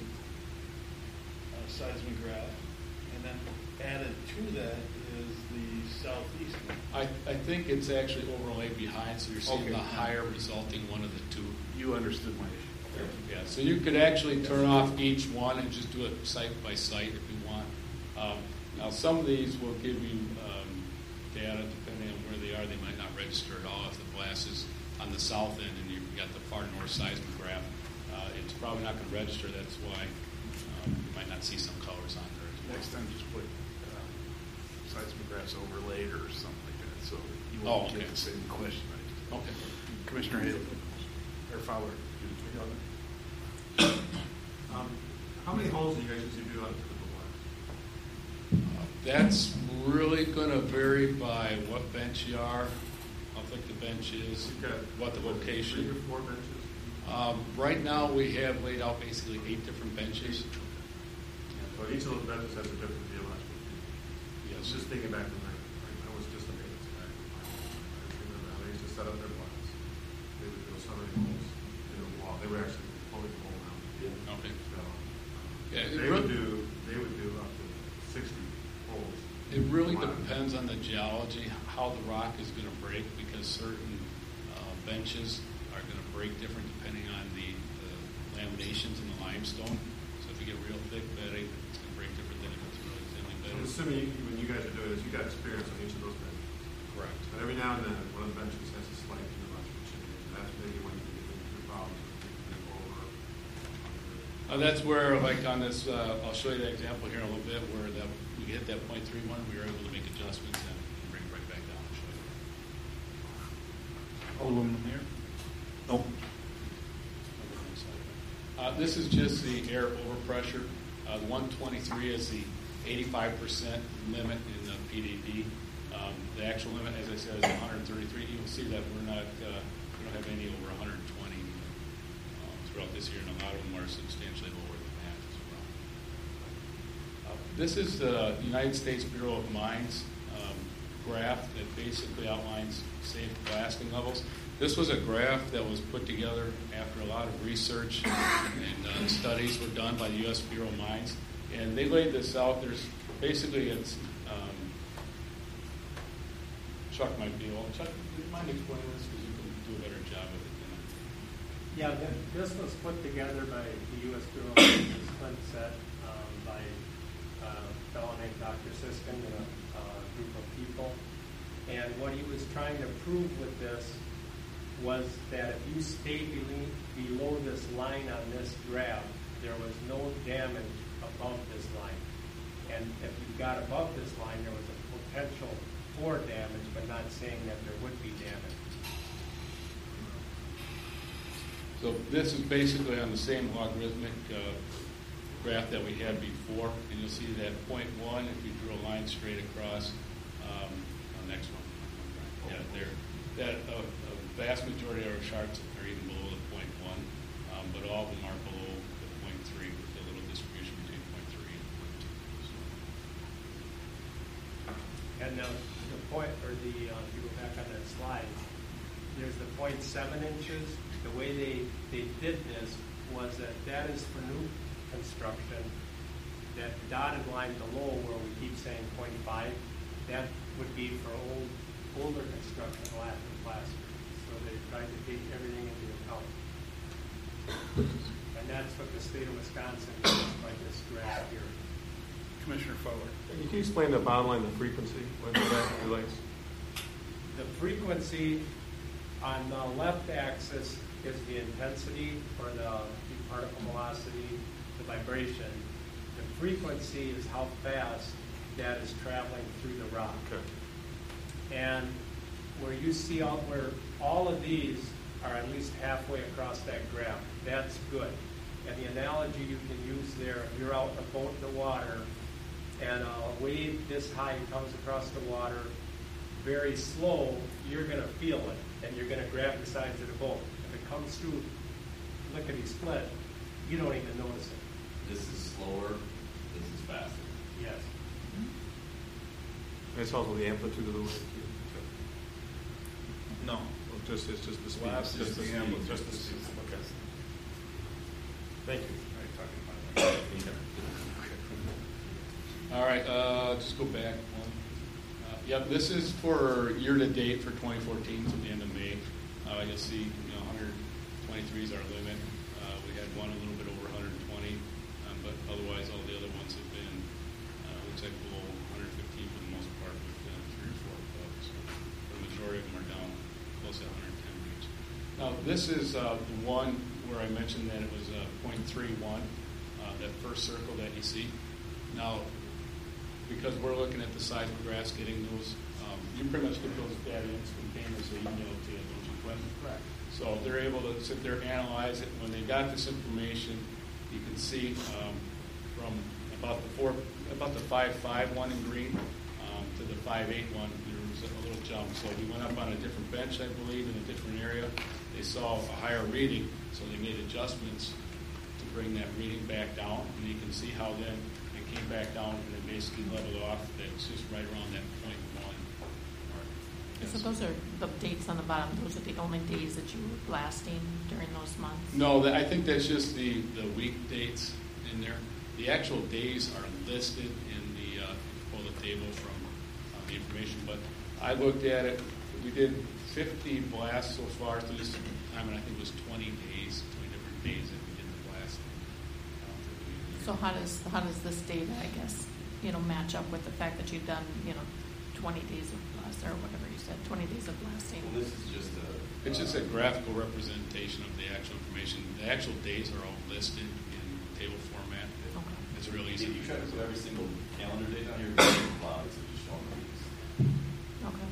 uh, seismograph, and then added to that is the southeast one. I, I think it's actually overlaid behind, so you're seeing Okay. the higher resulting one of the two. You understood my issue. Yeah, so you could actually turn off each one and just do it site by site if you want. Um, now, some of these will give you um, data depending on where they are. They might not register at all if the blast is on the south end and you've got the far north seismograph. Uh, it's probably not going to register. That's why um, you might not see some colors on there. as well. Next time, just put uh, seismographs overlaid or something like that, so you Oh, won't okay. get the same question. Okay. Commissioner Hayden, or Fowler. Um, how many holes do you guys usually do on a typical blast? That's really going to vary by what bench you are, how thick the bench is, You've got what the Three location. or four benches? Um, right now, we have laid out basically eight different benches. So each of those benches has a different geological feature. Yes. Just thinking back from there, I was just a maintenance guy. I remember how they used to set up their blasts. They would drill so many holes in a wall. They were actually pulling the hole out. Okay. So, um, Yeah, it they real- would do, they would do up to sixty holes. It really Wow. depends on the geology, how the rock is going to break, because certain uh, benches are going to break different depending on the, the laminations in the limestone. So if you get real thick bedding, it's going to break different than if it's really thinly I'm bedded. assuming you- when you guys are doing this, you got experience on each of those benches. Correct. But every now and then, one of the benches has a slight geological change. And that's maybe when you get into the problems with people over. Uh, that's where, like on this, uh, I'll show you the example here in a little bit, where that we hit that point three one, we were able to make adjustments and bring it right back down and show you. Alderman Mayor? No. Uh, this is just the air overpressure. Uh, the one twenty-three is the eighty-five percent limit in the P D D. Um, the actual limit, as I said, is one thirty-three. You will see that we're not, uh, we don't have any over one twenty uh, throughout this year, and a lot of them are substantially lower than that as well. Uh, this is the United States Bureau of Mines um, graph that basically outlines safe blasting levels. This was a graph that was put together after a lot of research and uh, studies were done by the U S Bureau of Mines, and they laid this out. There's basically it's um, Chuck might be able. Chuck, do you mind explaining this because you can do a better job of it than I. Yeah, th- this was put together by the U S Bureau of Mines, as Clint said, um, by uh, a fellow named Doctor Siskin and a uh, group of people. And what he was trying to prove with this was that if you stay beneath, below this line on this graph, there was no damage above this line. And if you got above this line, there was a potential for damage, but not saying that there would be damage. So this is basically on the same logarithmic uh, graph that we had before, and you'll see that point one, if you drew a line straight across, um, uh, next one. Yeah, there, that uh, a vast majority of our charts are even below the point one, um, but all of them are below the point three with a little distribution between point three and point two. So. And the, the point, or the, uh, if you go back on that slide, there's the point seven inches. The way they, they did this was that that is for new construction. That dotted line below where we keep saying point five, that would be for old, older construction, lath and plaster. So they tried to take everything into account. And that's what the state of Wisconsin does by this graph here. Commissioner Fowler. Can you explain the bottom line, the frequency, what that relates? The frequency on the left axis is the intensity or the particle velocity, the vibration. The frequency is how fast that is traveling through the rock. Okay. And where you see all, where all of these are at least halfway across that graph, that's good. And the analogy you can use there, if you're out in a boat in the water and a wave this high comes across the water very slow, you're going to feel it and you're going to grab the sides of the boat. If it comes through lickety-split, you don't even notice it. This is slower, this is faster. Yes. It's also the amplitude of the wave. No. Well, just it's just the speed. Last just is the the speed. amplitude. Just the speed. Okay. Thank you. All right, uh, just go back one. Uh, yep, this is for year-to-date for twenty fourteen to the end of May. Uh, you'll see, you know, one twenty-three is our limit. Uh, we had one a little bit over one twenty, um, but otherwise all the other ones have been, uh, looks like below one fifteen for the most part, with uh, three or four above. So the majority of them are down close to one ten range. Now, this is uh, the one where I mentioned that it was uh, point three one, uh, that first circle that you see. Now, because we're looking at the size of grass, getting those, um, you pretty much get those data in containers, they email it to you, don't you, Quinn? Correct. So they're able to sit there, analyze it. When they got this information, you can see um, from about the four, about the five five one in green um, to the five eight one, there was a little jump. So we went up on a different bench, I believe, in a different area. They saw a higher reading, so they made adjustments to bring that reading back down. And you can see how then it came back down and it basically leveled off. That's just right around that point one mark. So those are the dates on the bottom. Those are the only days that you were blasting during those months? No, that, I think that's just the, the week dates in there. The actual days are listed in the, uh, pull the table from uh, the information, but I looked at it. We did fifty blasts so far through this time, and I think it was twenty days, twenty different days that we did the blasting. So how does, how does this data, I guess, you know, match up with the fact that you've done, you know, twenty days of blast, or whatever you said, twenty days of blasting? Well, this is just a. It's just a graphical representation of the actual information. The actual days are all listed in table format. Okay. It's real easy. If you try to put every single calendar date on here, it's a lot, it's just showing the weeks. Okay.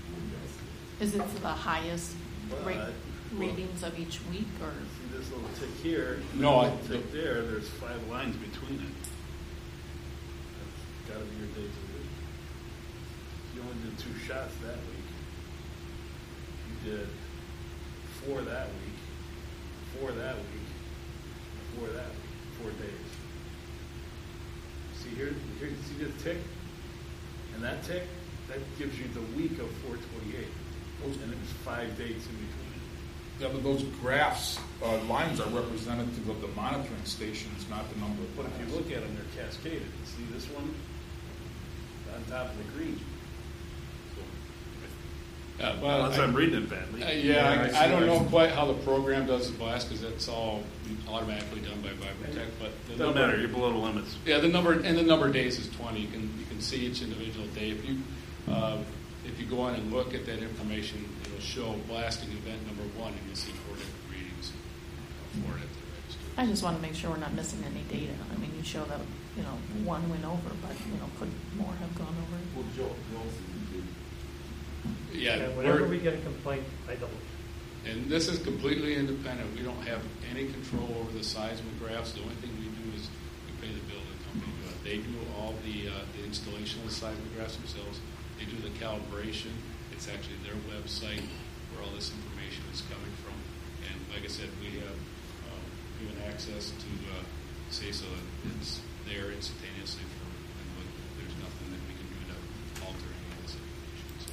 Is it the highest Well, rate, I- readings of each week, or? See this little tick here? No, I- Little tick there, there's five lines between it. That's gotta be your days of the week. You only did two shots that week. You did four that week, four that week, four that week, four days. See here, here, you see this tick? And that tick, that gives you the week of four twenty-eight. And it's five dates in between. Yeah, but those graphs, uh, lines are representative of the monitoring stations, not the number of But if you blasts. look at them, they're cascaded. See this one on top of the green. So, Uh, well, unless I- I'm reading it badly. Uh, yeah, Yeah, I I, I see don't that. know quite how the program does the blast because that's all automatically done by Vibrotech. But the Doesn't number- matter. You're below the limits. Yeah, the number and the number of days is twenty. You can you can see each individual day. If you uh, if you go on and look at that information, it'll show blasting event number one, and you'll see four different readings for it at the register. I just want to make sure we're not missing any data. I mean, you show that, you know, one went over, but, you know, could more have gone over? Well, Joel, Joel's Yeah, And whenever we're- we get a complaint, I don't. And this is completely independent. We don't have any control over the seismographs. The only thing we do is we pay the building company to do it. They do all the, uh, the installation of the seismographs themselves. They do the calibration. It's actually their website where all this information is coming from. And like I said, we have um, given access to uh, say so that it's there instantaneously for, and there's nothing that we can do to alter any of this information. So.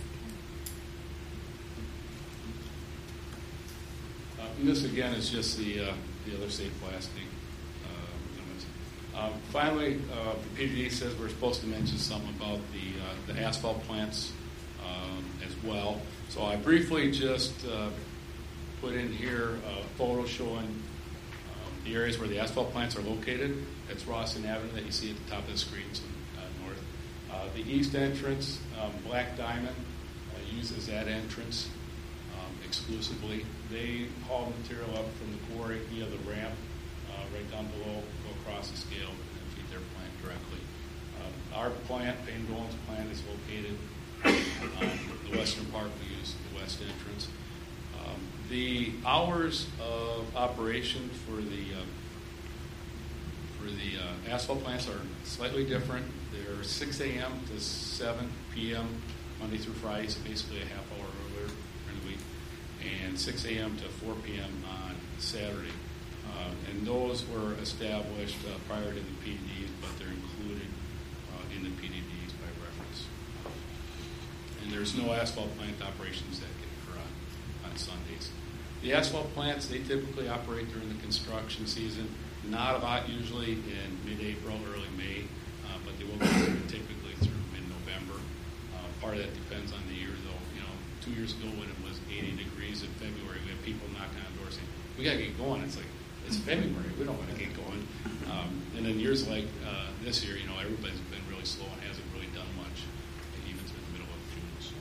Uh, and this again is just the uh, the other safe blasting uh, limits. Um, finally, uh, the P D D says we're supposed to mention something about the uh, the asphalt plants um, as well. So I briefly just uh, put in here a photo showing um, the areas where the asphalt plants are located. That's Rawson Avenue that you see at the top of the screen, so, uh, north. Uh, the east entrance, um, Black Diamond, uh, uses that entrance um, exclusively. They haul material up from the quarry via the ramp uh, right down below, go across the scale, and feed their plant directly. Uh, our plant, Payne Dolan's plant, is located on the western part. We use the west entrance. Um, the hours of operation for the uh, for the uh, asphalt plants are slightly different. They're six a.m. to seven p.m. Monday through Friday, so basically a half hour earlier during the week, and six a.m. to four p.m. on Saturday. Uh, and those were established uh, prior to the P D Ds, but they're included uh, in the P D Ds by reference. And there's no asphalt plant operations that can occur on, on Sundays. The asphalt plants, they typically operate during the construction season. Not a lot usually in mid-April, early May, uh, but they will go typically through mid-November. Uh, part of that depends on the year, though. You know, two years ago when it was eighty degrees in February, we had people knocking on doors saying, "We got to get going." It's like, it's February. We don't want to get going. Um, and then years like uh, this year, you know, everybody's been really slow and hasn't really done much, even through the middle of June. So.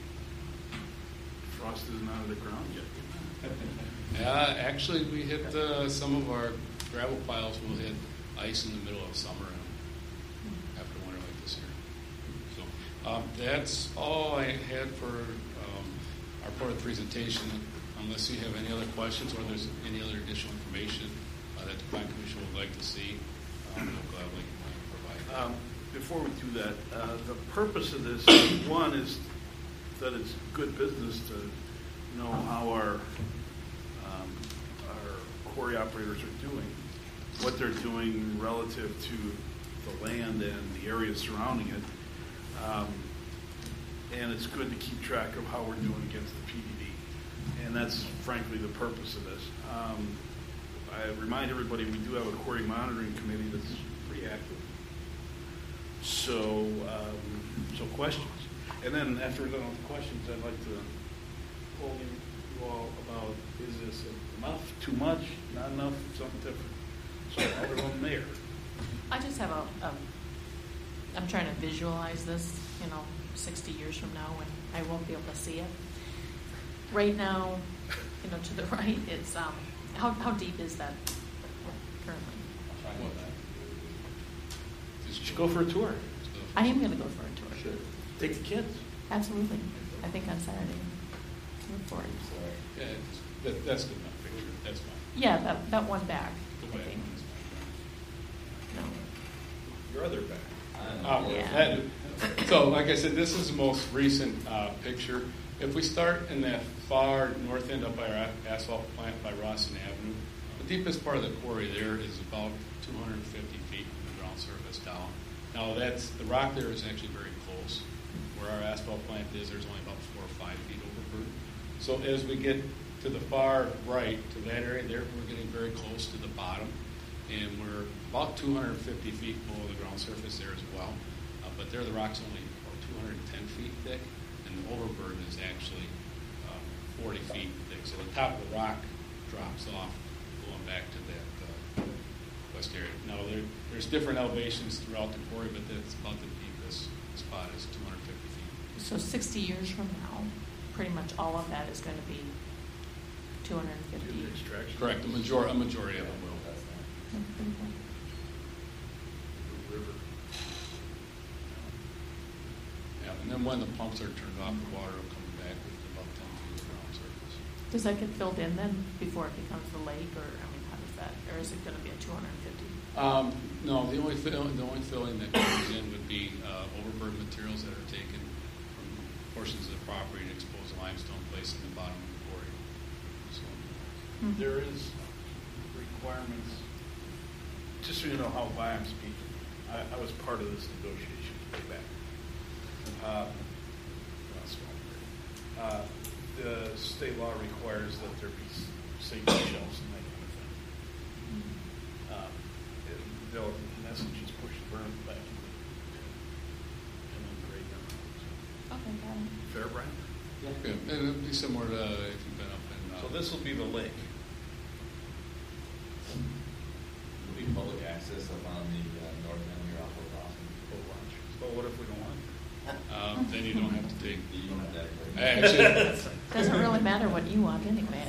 Frost isn't out of the ground yet. Yeah, actually, we hit uh, some of our gravel piles will hit ice in the middle of summer after winter like this year. So um, that's all I had for um, our part of the presentation. Unless you have any other questions or there's any other additional information uh, that the Plan Commission would like to see, um, we'll gladly provide. Um, before we do that, uh, the purpose of this, one, is that it's good business to know how our um, our quarry operators are doing, what they're doing relative to the land and the areas surrounding it. Um, and it's good to keep track of how we're doing against the P D D. And that's frankly the purpose of this. Um, I remind everybody we do have a quarry monitoring committee that's pretty active. So, um, so questions. And then after we're done with the questions, I'd like to poll you all about, is this enough, too much, not enough, something different? So, Alderman Mayor. I just have a, a, I'm trying to visualize this, you know, sixty years from now when I won't be able to see it. Right now, you know, to the right, it's, um, how, how deep is that currently? You should go for a tour. I am going to go for a tour. Sure. Take the kids. Absolutely. I think on Saturday. Look forward. Yeah, it's, that, that's good enough picture. That's fine. Yeah, that, that one back, The I way think. No. Your other back. Uh, Yeah. that, so, like I said, this is the most recent uh, picture. If we start in that far north end up by our asphalt plant by Rawson Avenue, the deepest part of the quarry there is about two hundred fifty feet from the ground surface down. Now, that's the rock there is actually very close. Where our asphalt plant is, there's only about four or five feet overburden. So as we get to the far right, to that area there, we're getting very close to the bottom. And we're about two hundred fifty feet below the ground surface there as well. Uh, but there, the rock's only about two hundred ten feet thick, and the overburden is actually um, forty feet thick. So the top of the rock drops off, going back to that uh, west area. Now, there, there's different elevations throughout the quarry, but that's about the deepest spot is two hundred fifty feet. So sixty years from now, pretty much all of that is going to be two hundred fifty. Extraction. Correct. A majority, a majority of it will. The river. Yeah, and then when the pumps are turned off, the water will come back with about ten feet of ground surface. Does that get filled in then before it becomes the lake, or, I mean, how does that, or is it gonna be a two hundred and fifty? Um, no, the only fill, the only filling that goes in would be uh, overburden materials that are taken from portions of the property and exposed limestone placed in the bottom of the quarry. So, There is requirements, just so you know how why I'm speaking. I, I was part of this negotiation way back. Uh, uh, the state law requires that there be s- safety shelves and that kind of thing. Uh, it- They'll, in essence, just push the berm back in the, and then grade down. Okay, got it. Fair, Brian? yeah, and it'll be similar to if you've been up in. Uh, So this will be the lake. It'll be public access up on the uh, north end here off of Boston. Oh, watch. But what if we don't want? um, then you don't have to take. You don't have that. Actually, Doesn't really matter what you want anyway.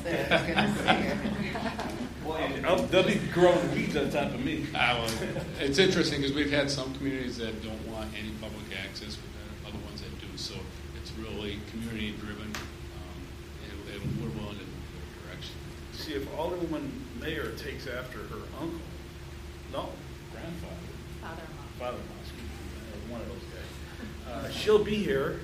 I'll, they'll be growing weeds on top of me. Uh, well, it's interesting because we've had some communities that don't want any public access, we've had other ones that do. So it's really community driven, um, and, and we're willing to move in that direction. See, if Alderwoman Mayer takes after her uncle, no, grandfather, Father-in-law. father-in-law, excuse me, uh, one of those guys, uh, she'll be here.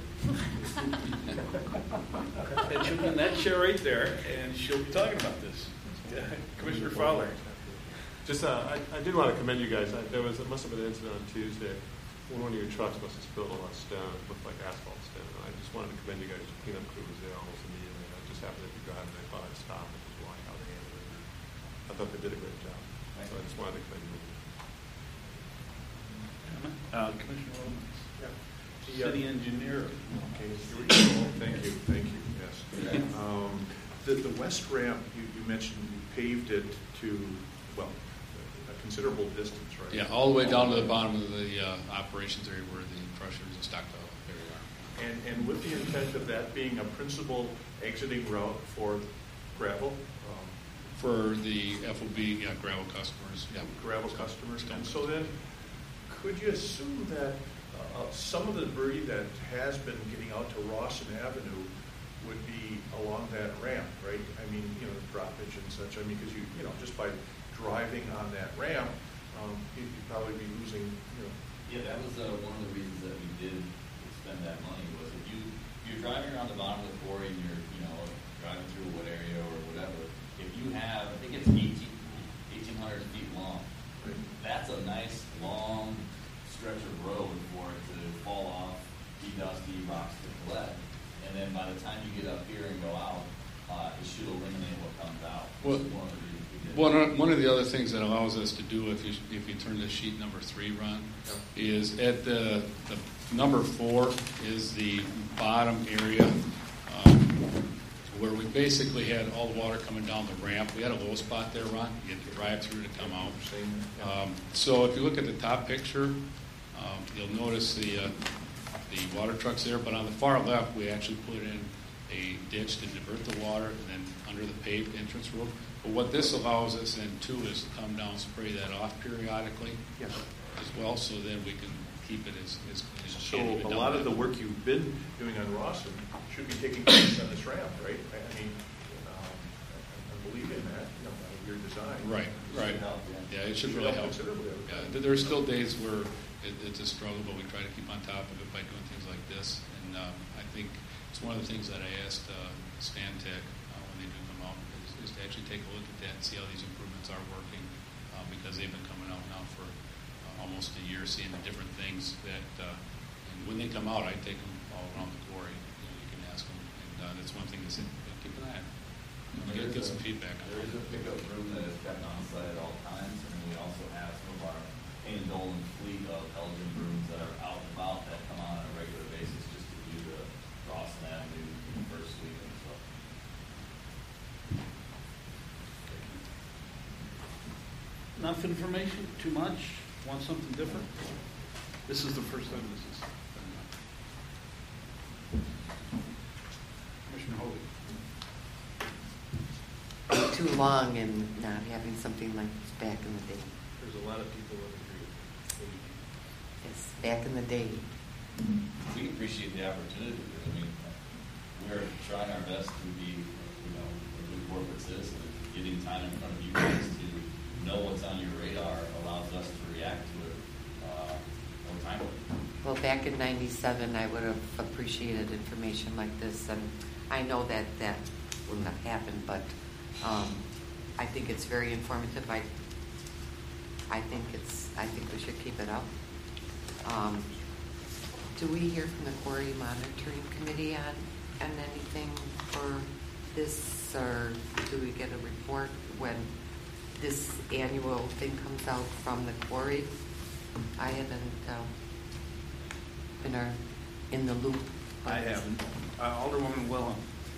And she'll be in that chair right there, and she'll be talking about this. Yeah, Commissioner Fowler. Just, uh, I, I did want to commend you guys. I, there was, it must have been an incident on Tuesday when one of your trucks must have spilled a lot of stone. It looked like asphalt stone. And I just wanted to commend you guys. The cleanup crew was there almost immediately. I just happened to be driving. I thought I'd stop and just watch how they handled it. I thought they did a great job. So I just wanted to commend you. Uh, Commissioner Romans. Yeah. City engineer. Okay, here we go. Thank you, thank you, yes. Um, The, the west ramp, you, you mentioned you paved it to, well, a considerable distance, right? Yeah, all the way down to the bottom of the uh, operations area where the crushers and stockpile area are. And, and with the intent of that being a principal exiting route for gravel, um, For the F O B, yeah, gravel customers, yeah. gravel customers. And so then, could you assume that uh, some of the debris that has been getting out to Rawson Avenue would be along that ramp, right? I mean, you know, droppage and such. I mean, because you, you know, just by driving on that ramp, um, you'd you'd probably be losing, you know. Yeah, that was uh, one of the reasons that we did spend that money was if you if you're driving around the bottom of the quarry and you're you know driving through a wood area or whatever, if you have I think it's eighteen, eighteen hundred feet long, Right. that's a nice long stretch of road for it to fall off, be dusty, rocks to collect. And then by the time you get up here and go out, uh, it should eliminate what comes out. Well, That's one of the reasons we did. One of, one of the other things that allows us to do, if you if you turn to sheet number three, Ron, is at the, the number four is the bottom area um, where we basically had all the water coming down the ramp. We had a low spot there, Ron. You had to drive through to come out. Um, so if you look at the top picture, um, you'll notice the uh, the water trucks there, but on the far left, we actually put in a ditch to divert the water and then under the paved entrance road. But what this allows us then too is to come down, spray that off periodically Yeah. as well, so then we can keep it as, as clean as So can. a lot of the work you've been doing on Rawson should be taking place on this ramp, right? I I mean, um, I I believe in that, you know, by your design. Right, right. help, yeah. Yeah, it should Should really help help. considerably, I would Yeah, think. th- there are still days where it, it's a struggle, but we try to keep on top of it by doing things like this. And um, I think it's one of the things that I asked uh, Stan Tech uh, when they do come out is, is to actually take a look at that and see how these improvements are working, uh, because they've been coming out now for uh, almost a year, seeing the different things that. Uh, and when they come out, I take them all around the quarry. You know, you can ask them, and uh, that's one thing to say. Keep an eye on. Get, get some feedback on There it. is a pickup room that is kept on site at all times, and then we also have some of our Hayden Dolan fleet of Elgin brooms that are out and about that come on on a regular basis just to do the Rawson Avenue first sweep and stuff. Enough information? Too much? Want something different? This is the first time this is been done. Commissioner Holy. Too long and not having something like this back in the day. There's a lot of people that agree. Yes, back in the day. We appreciate the opportunity. I mean, we're trying our best to be, you know, a good corporate citizen. Getting time in front of you guys to know what's on your radar allows us to react to it uh, more timely. Well, back in ninety-seven, I would have appreciated information like this, and I know that that wouldn't have happened, but um, I think it's very informative. I, I think it's. I think we should keep it up. Um, do we hear from the Quarry Monitoring Committee on, on anything for this, or do we get a report when this annual thing comes out from the quarry? I haven't uh, been uh, in the loop. I haven't. Uh, Alderwoman Willem.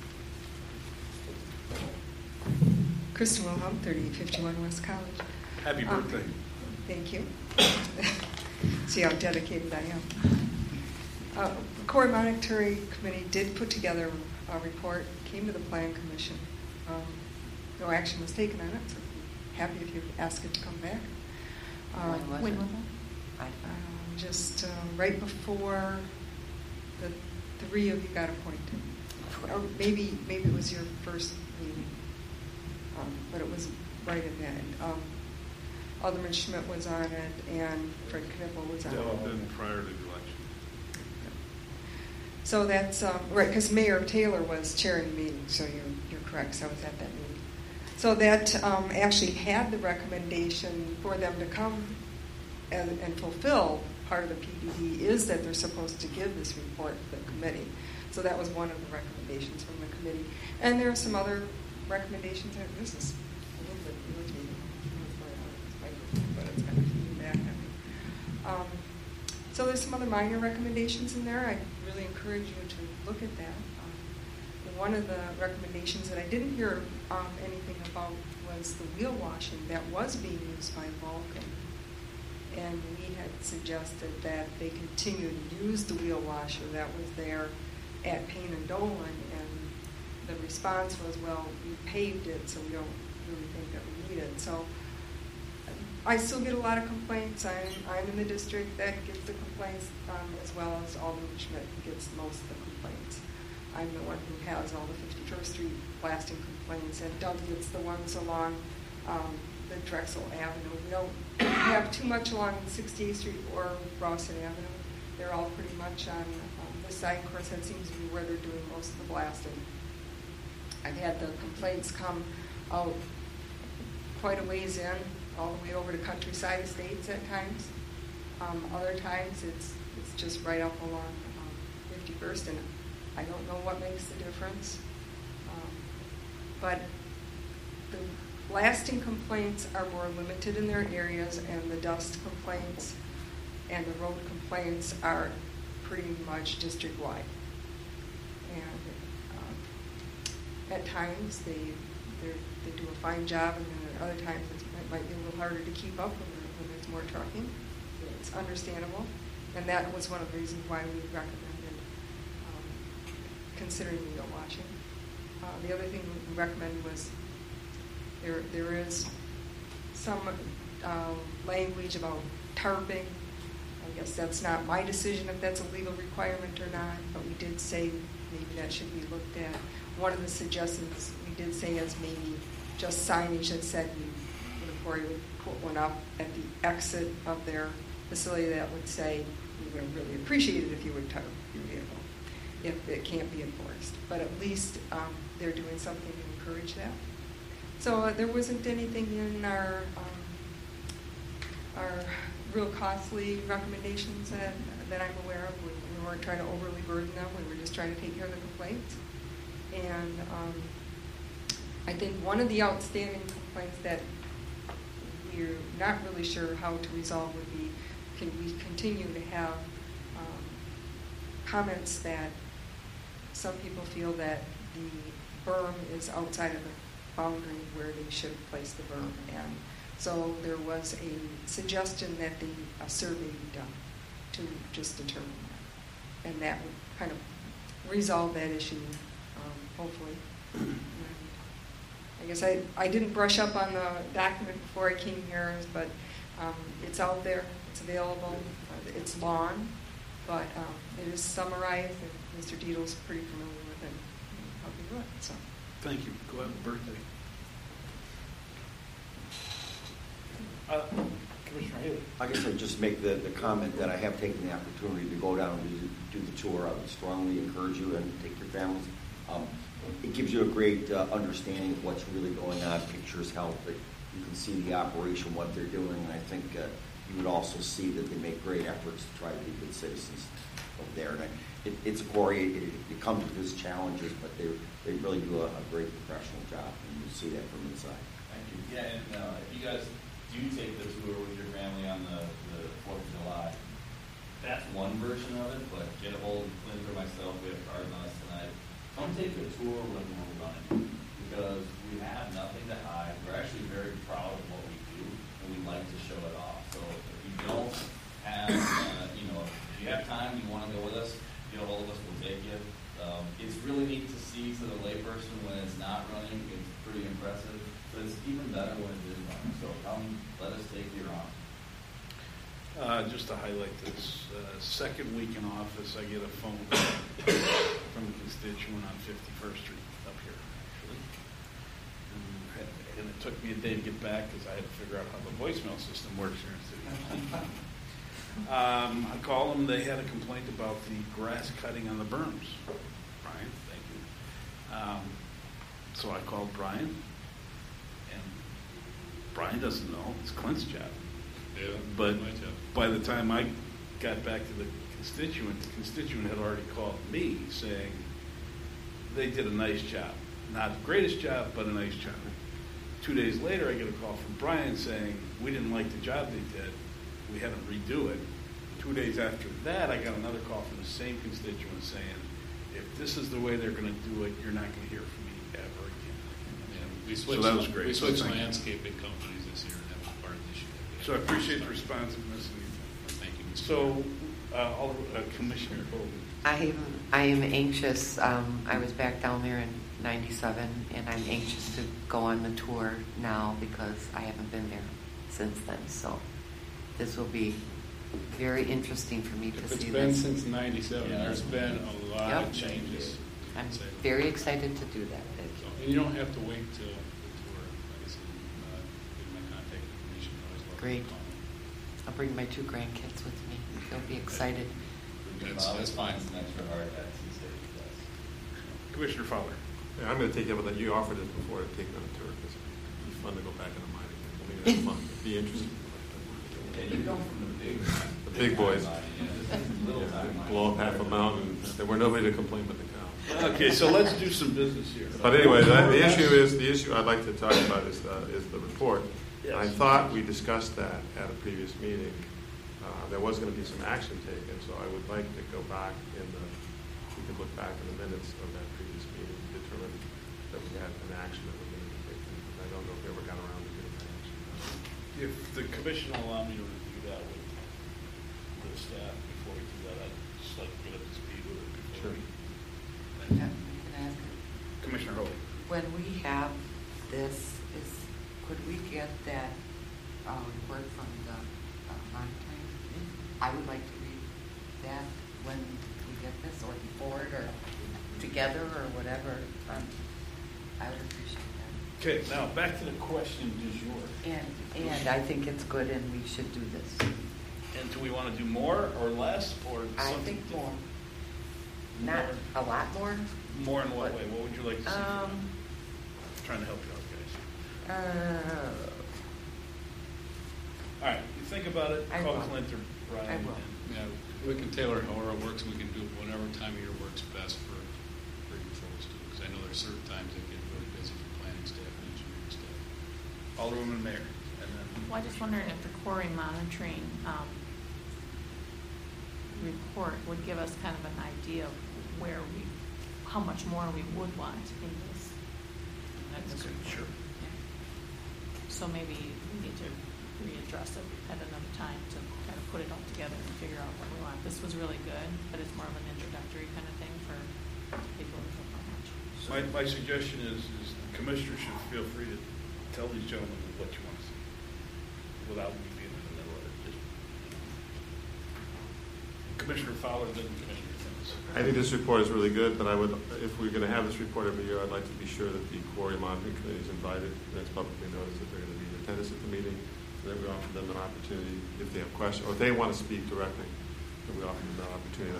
Kristen Wilhelm, thirty fifty-one West College. Happy Um, birthday. Thank you. See how dedicated I am. Uh, the Core Monitoring Committee did put together a report, came to the Plan Commission. Um, no action was taken on it, so happy if you ask it to come back. Uh, When was when, it? I- um, just um, right before the three of you got appointed. Or maybe maybe it was your first meeting, um, but it was right at the end. Um, Alderman Schmidt was on it, and Fred Knipple was on That it. would have been prior to the election. So that's um, right, because Mayor Taylor was chairing the meeting, so you're, you're correct. So I was at that meeting. So that um, actually had the recommendation for them to come and, and fulfill part of the P D D is that they're supposed to give this report to the committee. So that was one of the recommendations from the committee. And there are some other recommendations. That, this is a little bit irritating, but it's kind of feeding back at me. Um, so there's some other minor recommendations in there. I really encourage you to look at that. Um, one of the recommendations that I didn't hear um, anything about was the wheel washing that was being used by Vulcan. And we had suggested that they continue to use the wheel washer that was there at Payne and Dolan, and the response was, well, we paved it, so we don't really think that we need it. So I still get a lot of complaints. I'm, I'm in the district that gets the complaints, um, as well as Alderman Schmidt, who gets most of the complaints. I'm the one who has all the fifty-first Street blasting complaints, and Doug gets the ones along um, the Drexel Avenue. We don't have too much along sixty-eighth Street or Rawson Avenue. They're all pretty much on um, this side. Of course, that seems to be where they're doing most of the blasting. I've had the complaints come out quite a ways in, all the way over to Countryside Estates at times. Um, other times, it's it's just right up along um, fifty-first, and I don't know what makes the difference. Um, but the blasting complaints are more limited in their areas, and the dust complaints and the road complaints are pretty much district-wide. And um, at times they they do a fine job, and then at other times it's, it might be a little harder to keep up when, when there's more trucking. It's understandable, and that was one of the reasons why we recommended um, considering wheel washing. Uh, the other thing we recommended was there there is some uh, language about tarping. I guess that's not my decision if that's a legal requirement or not, but we did say maybe that should be looked at. One of the suggestions we did say is maybe just signage that said you, the quarry would put one up at the exit of their facility that would say, we would really appreciate it if you would tarp your vehicle, if it can't be enforced. But at least um, they're doing something to encourage that. So uh, there wasn't anything in our um, our real costly recommendations that, that I'm aware of. We, we weren't trying to overly burden them. We were just trying to take care of the complaints. And um, I think one of the outstanding complaints that we're not really sure how to resolve would be, can we continue to have um, comments that some people feel that the berm is outside of the boundary where they should place the berm. And so there was a suggestion that the, a survey be done to just determine that. And that would kind of resolve that issue, um, hopefully. And I guess I, I didn't brush up on the document before I came here, but um, it's out there, it's available, uh, it's long, but um, it is summarized, and Mister Diedel's pretty familiar with it, and how to do it, so. Thank you. Go ahead, birthday. Uh, Commissioner Haley. I guess I'd just make the, the comment that I have taken the opportunity to go down and do, do the tour. I would strongly encourage you and take your families. Um, it gives you a great uh, understanding of what's really going on. Pictures help. But you can see the operation, what they're doing. And I think uh, you would also see that they make great efforts to try to be good citizens over there. And I, it, it's a quarry. It, it comes with its challenges, but they they really do a, a great professional job, and you see that from inside. Thank you. Yeah, and uh, if you guys do take the tour with your family on the, the fourth of July, that's one version of it, but get a hold of Clint or myself, we have cards on us tonight. Come take a tour when we're running, because we have nothing to hide. We're actually very proud of what we do, and we like to show it off. So if you don't have, uh, you know, if you have time, you want to go with us, get a hold of us, we'll take you. Um, it's really neat to see to the layperson when it's not running. It's pretty impressive. But it's even better when it is running. So come, let us take you on. Uh, just to highlight this, uh, second week in office, I get a phone call from a constituent on fifty-first Street up here, actually. And, and it took me a day to get back because I had to figure out how the voicemail system works here in City. um, I called them. They had a complaint about the grass cutting on the berms. Brian, thank you. Um, so I called Brian. Brian doesn't know. It's Clint's job. Yeah, but my job. By the time I got back to the constituent, the constituent had already called me saying they did a nice job. Not the greatest job, but a nice job. Two days later, I get a call from Brian saying we didn't like the job they did. We had them redo it. Two days after that, I got another call from the same constituent saying, if this is the way they're going to do it, you're not going to hear from me ever again. Yeah, we switched, so that was great. We switched so landscaping companies this year, and that was part of the issue. So I appreciate the responsiveness. Thank you, Mister So, uh, all, uh, Commissioner Hogan. I am, I am anxious. Um, I was back down there in ninety-seven, and I'm anxious to go on the tour now because I haven't been there since then. So this will be very interesting for me to if see it's been this. since ninety-seven, Yeah. there's been a lot Yep. of changes. I'm very excited to do that. Thank you. So, and you don't have to wait till the tour. Like I said, uh, give my contact information. Always welcome to Great. call me. I'll bring my two grandkids with me. They'll be excited. That's, that's fine. It's an extra hard hat to say yes. Commissioner Fowler. Yeah, I'm going to take it up that you offered it before to take it on a tour because it'd be fun to go back in the mine again. I mean, that's fun. It'd be interesting. And you come from the big, The big boys. Yeah, little Yeah, time. they blow up half a mountain. There were nobody to complain but the cow. Okay, so let's do some business here. But anyway, the, the issue is the issue I'd like to talk about is uh, is the report. Yes. I thought we discussed that at a previous meeting. Uh, there was going to be some action taken, so I would like to go back in the. We could look back in the minutes of that previous meeting and determine that we had an action that we needed to take. I don't know if we ever got around to getting that action. If the commission will allow me to review that with the staff before we do that, I'd just like to get up to speed with it before Sure. we. Yeah, can I ask you? Commissioner Hogan. When we have this, is could we get that uh, report from the uh, monitoring? I would like to read that when we get this, or before it, or together, or whatever. Um, I would appreciate that. Okay, now back to the question du jour. And and I think it's good, and we should do this. And do we want to do more or less, or I something think more. different? Not a lot more. More in what way? What would you like to see? Um, trying to help you out, guys. uh, All right, you think about it. I Call will. Clint or Brian. I will. and- Yeah, we can tailor it however it works, and we can do it whatever time of year works best for, for you folks too. Because I know there's certain times that get really busy for planning staff and engineering staff. Alderwoman Mayor. And then Well, I just wondering if the quarry monitoring um, report would give us kind of an idea of where we, how much more we would want in this. That's good, sure. So maybe we need to readdress it at another time to kind of put it all together and figure out what we want. This was really good, but it's more of an introductory kind of thing for people who don't know much. My, my suggestion is, is the commissioner should feel free to tell these gentlemen what you want to see, without me being in the middle of it. Just, Commissioner Fowler, then Commissioner Sims. I think this report is really good, but I would, if we're going to have this report every year, I'd like to be sure that the quarry monitoring committee is invited, and it's publicly noticed that they're going to be in attendance at the meeting, so that we offer them an opportunity, if they have questions, or if they want to speak directly, that we offer them an opportunity.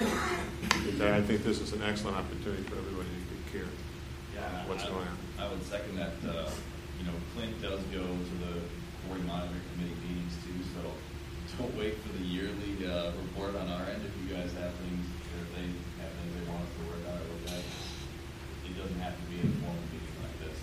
I think this is an excellent opportunity for everybody to hear Yeah, what's I, going on. I would second that. Uh, you know, Clint does go to the quarry monitoring committee meetings too, so don't wait for the yearly uh, report on our end. If you guys have things, or if they have things they want us to work on or look at, it doesn't have to be a formal meeting like this.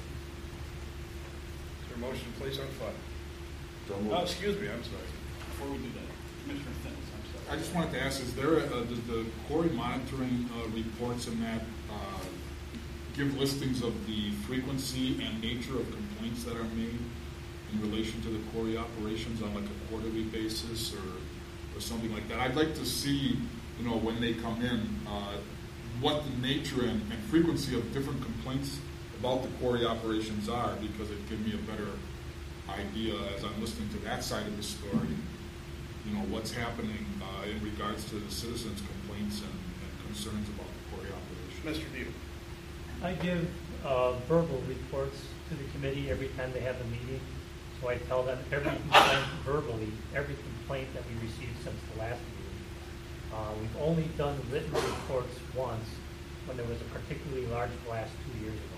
Is there a motion to place on file? Don't move. Oh, excuse me, I'm sorry. Before we do that, Commissioner Sims, I'm sorry. I just wanted to ask, is there, a, does the quarry monitoring uh, reports in that uh, give listings of the frequency and nature of complaints that are made in relation to the quarry operations on like a quarterly basis or, or something like that? I'd like to see, you know, when they come in, uh, what the nature and, and frequency of different complaints about the quarry operations are, because it gives me a better idea as I'm listening to that side of the story, you know, what's happening uh, in regards to the citizens' complaints and, and concerns about the quarry operation. Mister Deal. I give uh, verbal reports to the committee every time they have a meeting. So I tell them every complaint verbally, every complaint that we received since the last meeting. Uh, we've only done written reports once when there was a particularly large blast two years ago.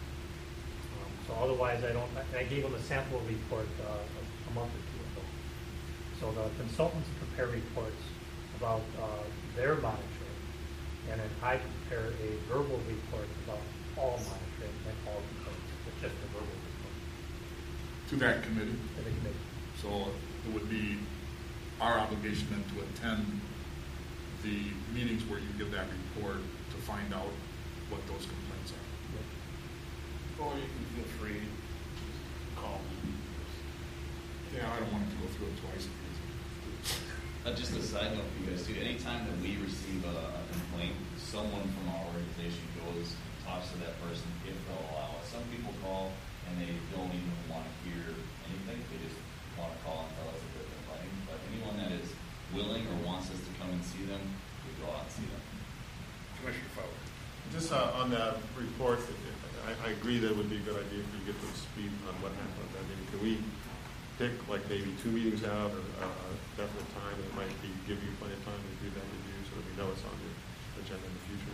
Um, so otherwise, I don't. I gave them a sample report uh, a month or two ago. So the consultants prepare reports about uh, their monitoring, and then I prepare a verbal report about all monitoring and all complaints, but just a verbal report. To that committee? To the committee. So it would be our obligation then to attend the meetings where you give that report to find out what those complaints are. Or you can feel free to call me. Yeah, I don't want to go through it twice. Uh, just a side note for you guys too. Anytime that we receive a, a complaint, someone from our organization goes and talks to that person if they'll allow us. Some people call and they don't even want to hear anything. They just want to call and tell us that they're complaining. But anyone that is willing or wants us to come and see them, we go out and see them. Commissioner Fowler. Just uh, on that report, I, I agree that it would be a good idea if you get to speed on what happened. I mean, can we pick like maybe two meetings out or uh, a definite time? It might be give you plenty of time to do that review so that we know it's on your agenda in the future.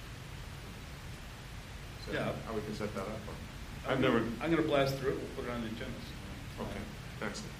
So Yeah. how we can set that up? I'm I've never. I'm going to blast through it. We'll put it on the agenda. Okay, excellent.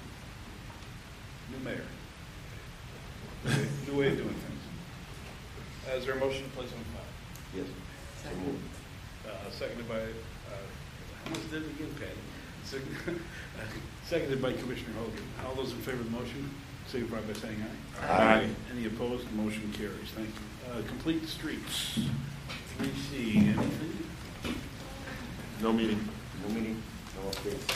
New mayor. New way of doing things. Uh, is there a motion to place on file? Yes. Second. Uh, seconded by, uh, how much did it again, Patty? Second- Seconded by Commissioner Hogan. All those in favor of the motion, signify by saying aye. Aye. Any opposed? The motion carries. Thank you. Uh, complete streets. three C, anything? No meeting. No meeting, no updates.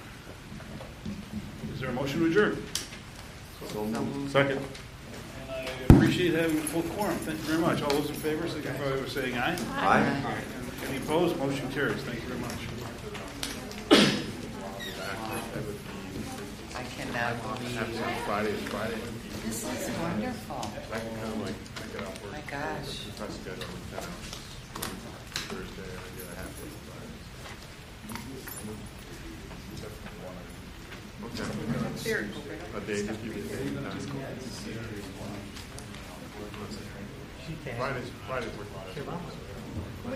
Is there a motion to adjourn? So moved. Second. And I appreciate having a full quorum. Thank you very much. All those in favor, signify by saying aye. Aye. Any opposed? Motion carries. Thank you very much. I cannot believe Friday is Friday. this is wonderful. I can kind of like pick it up. My gosh. If I schedule ten hours Thursday, I get a half day Friday. Okay. Very cool. A day, just give me a day. and time. She can. Fridays, Fridays work. Your mom.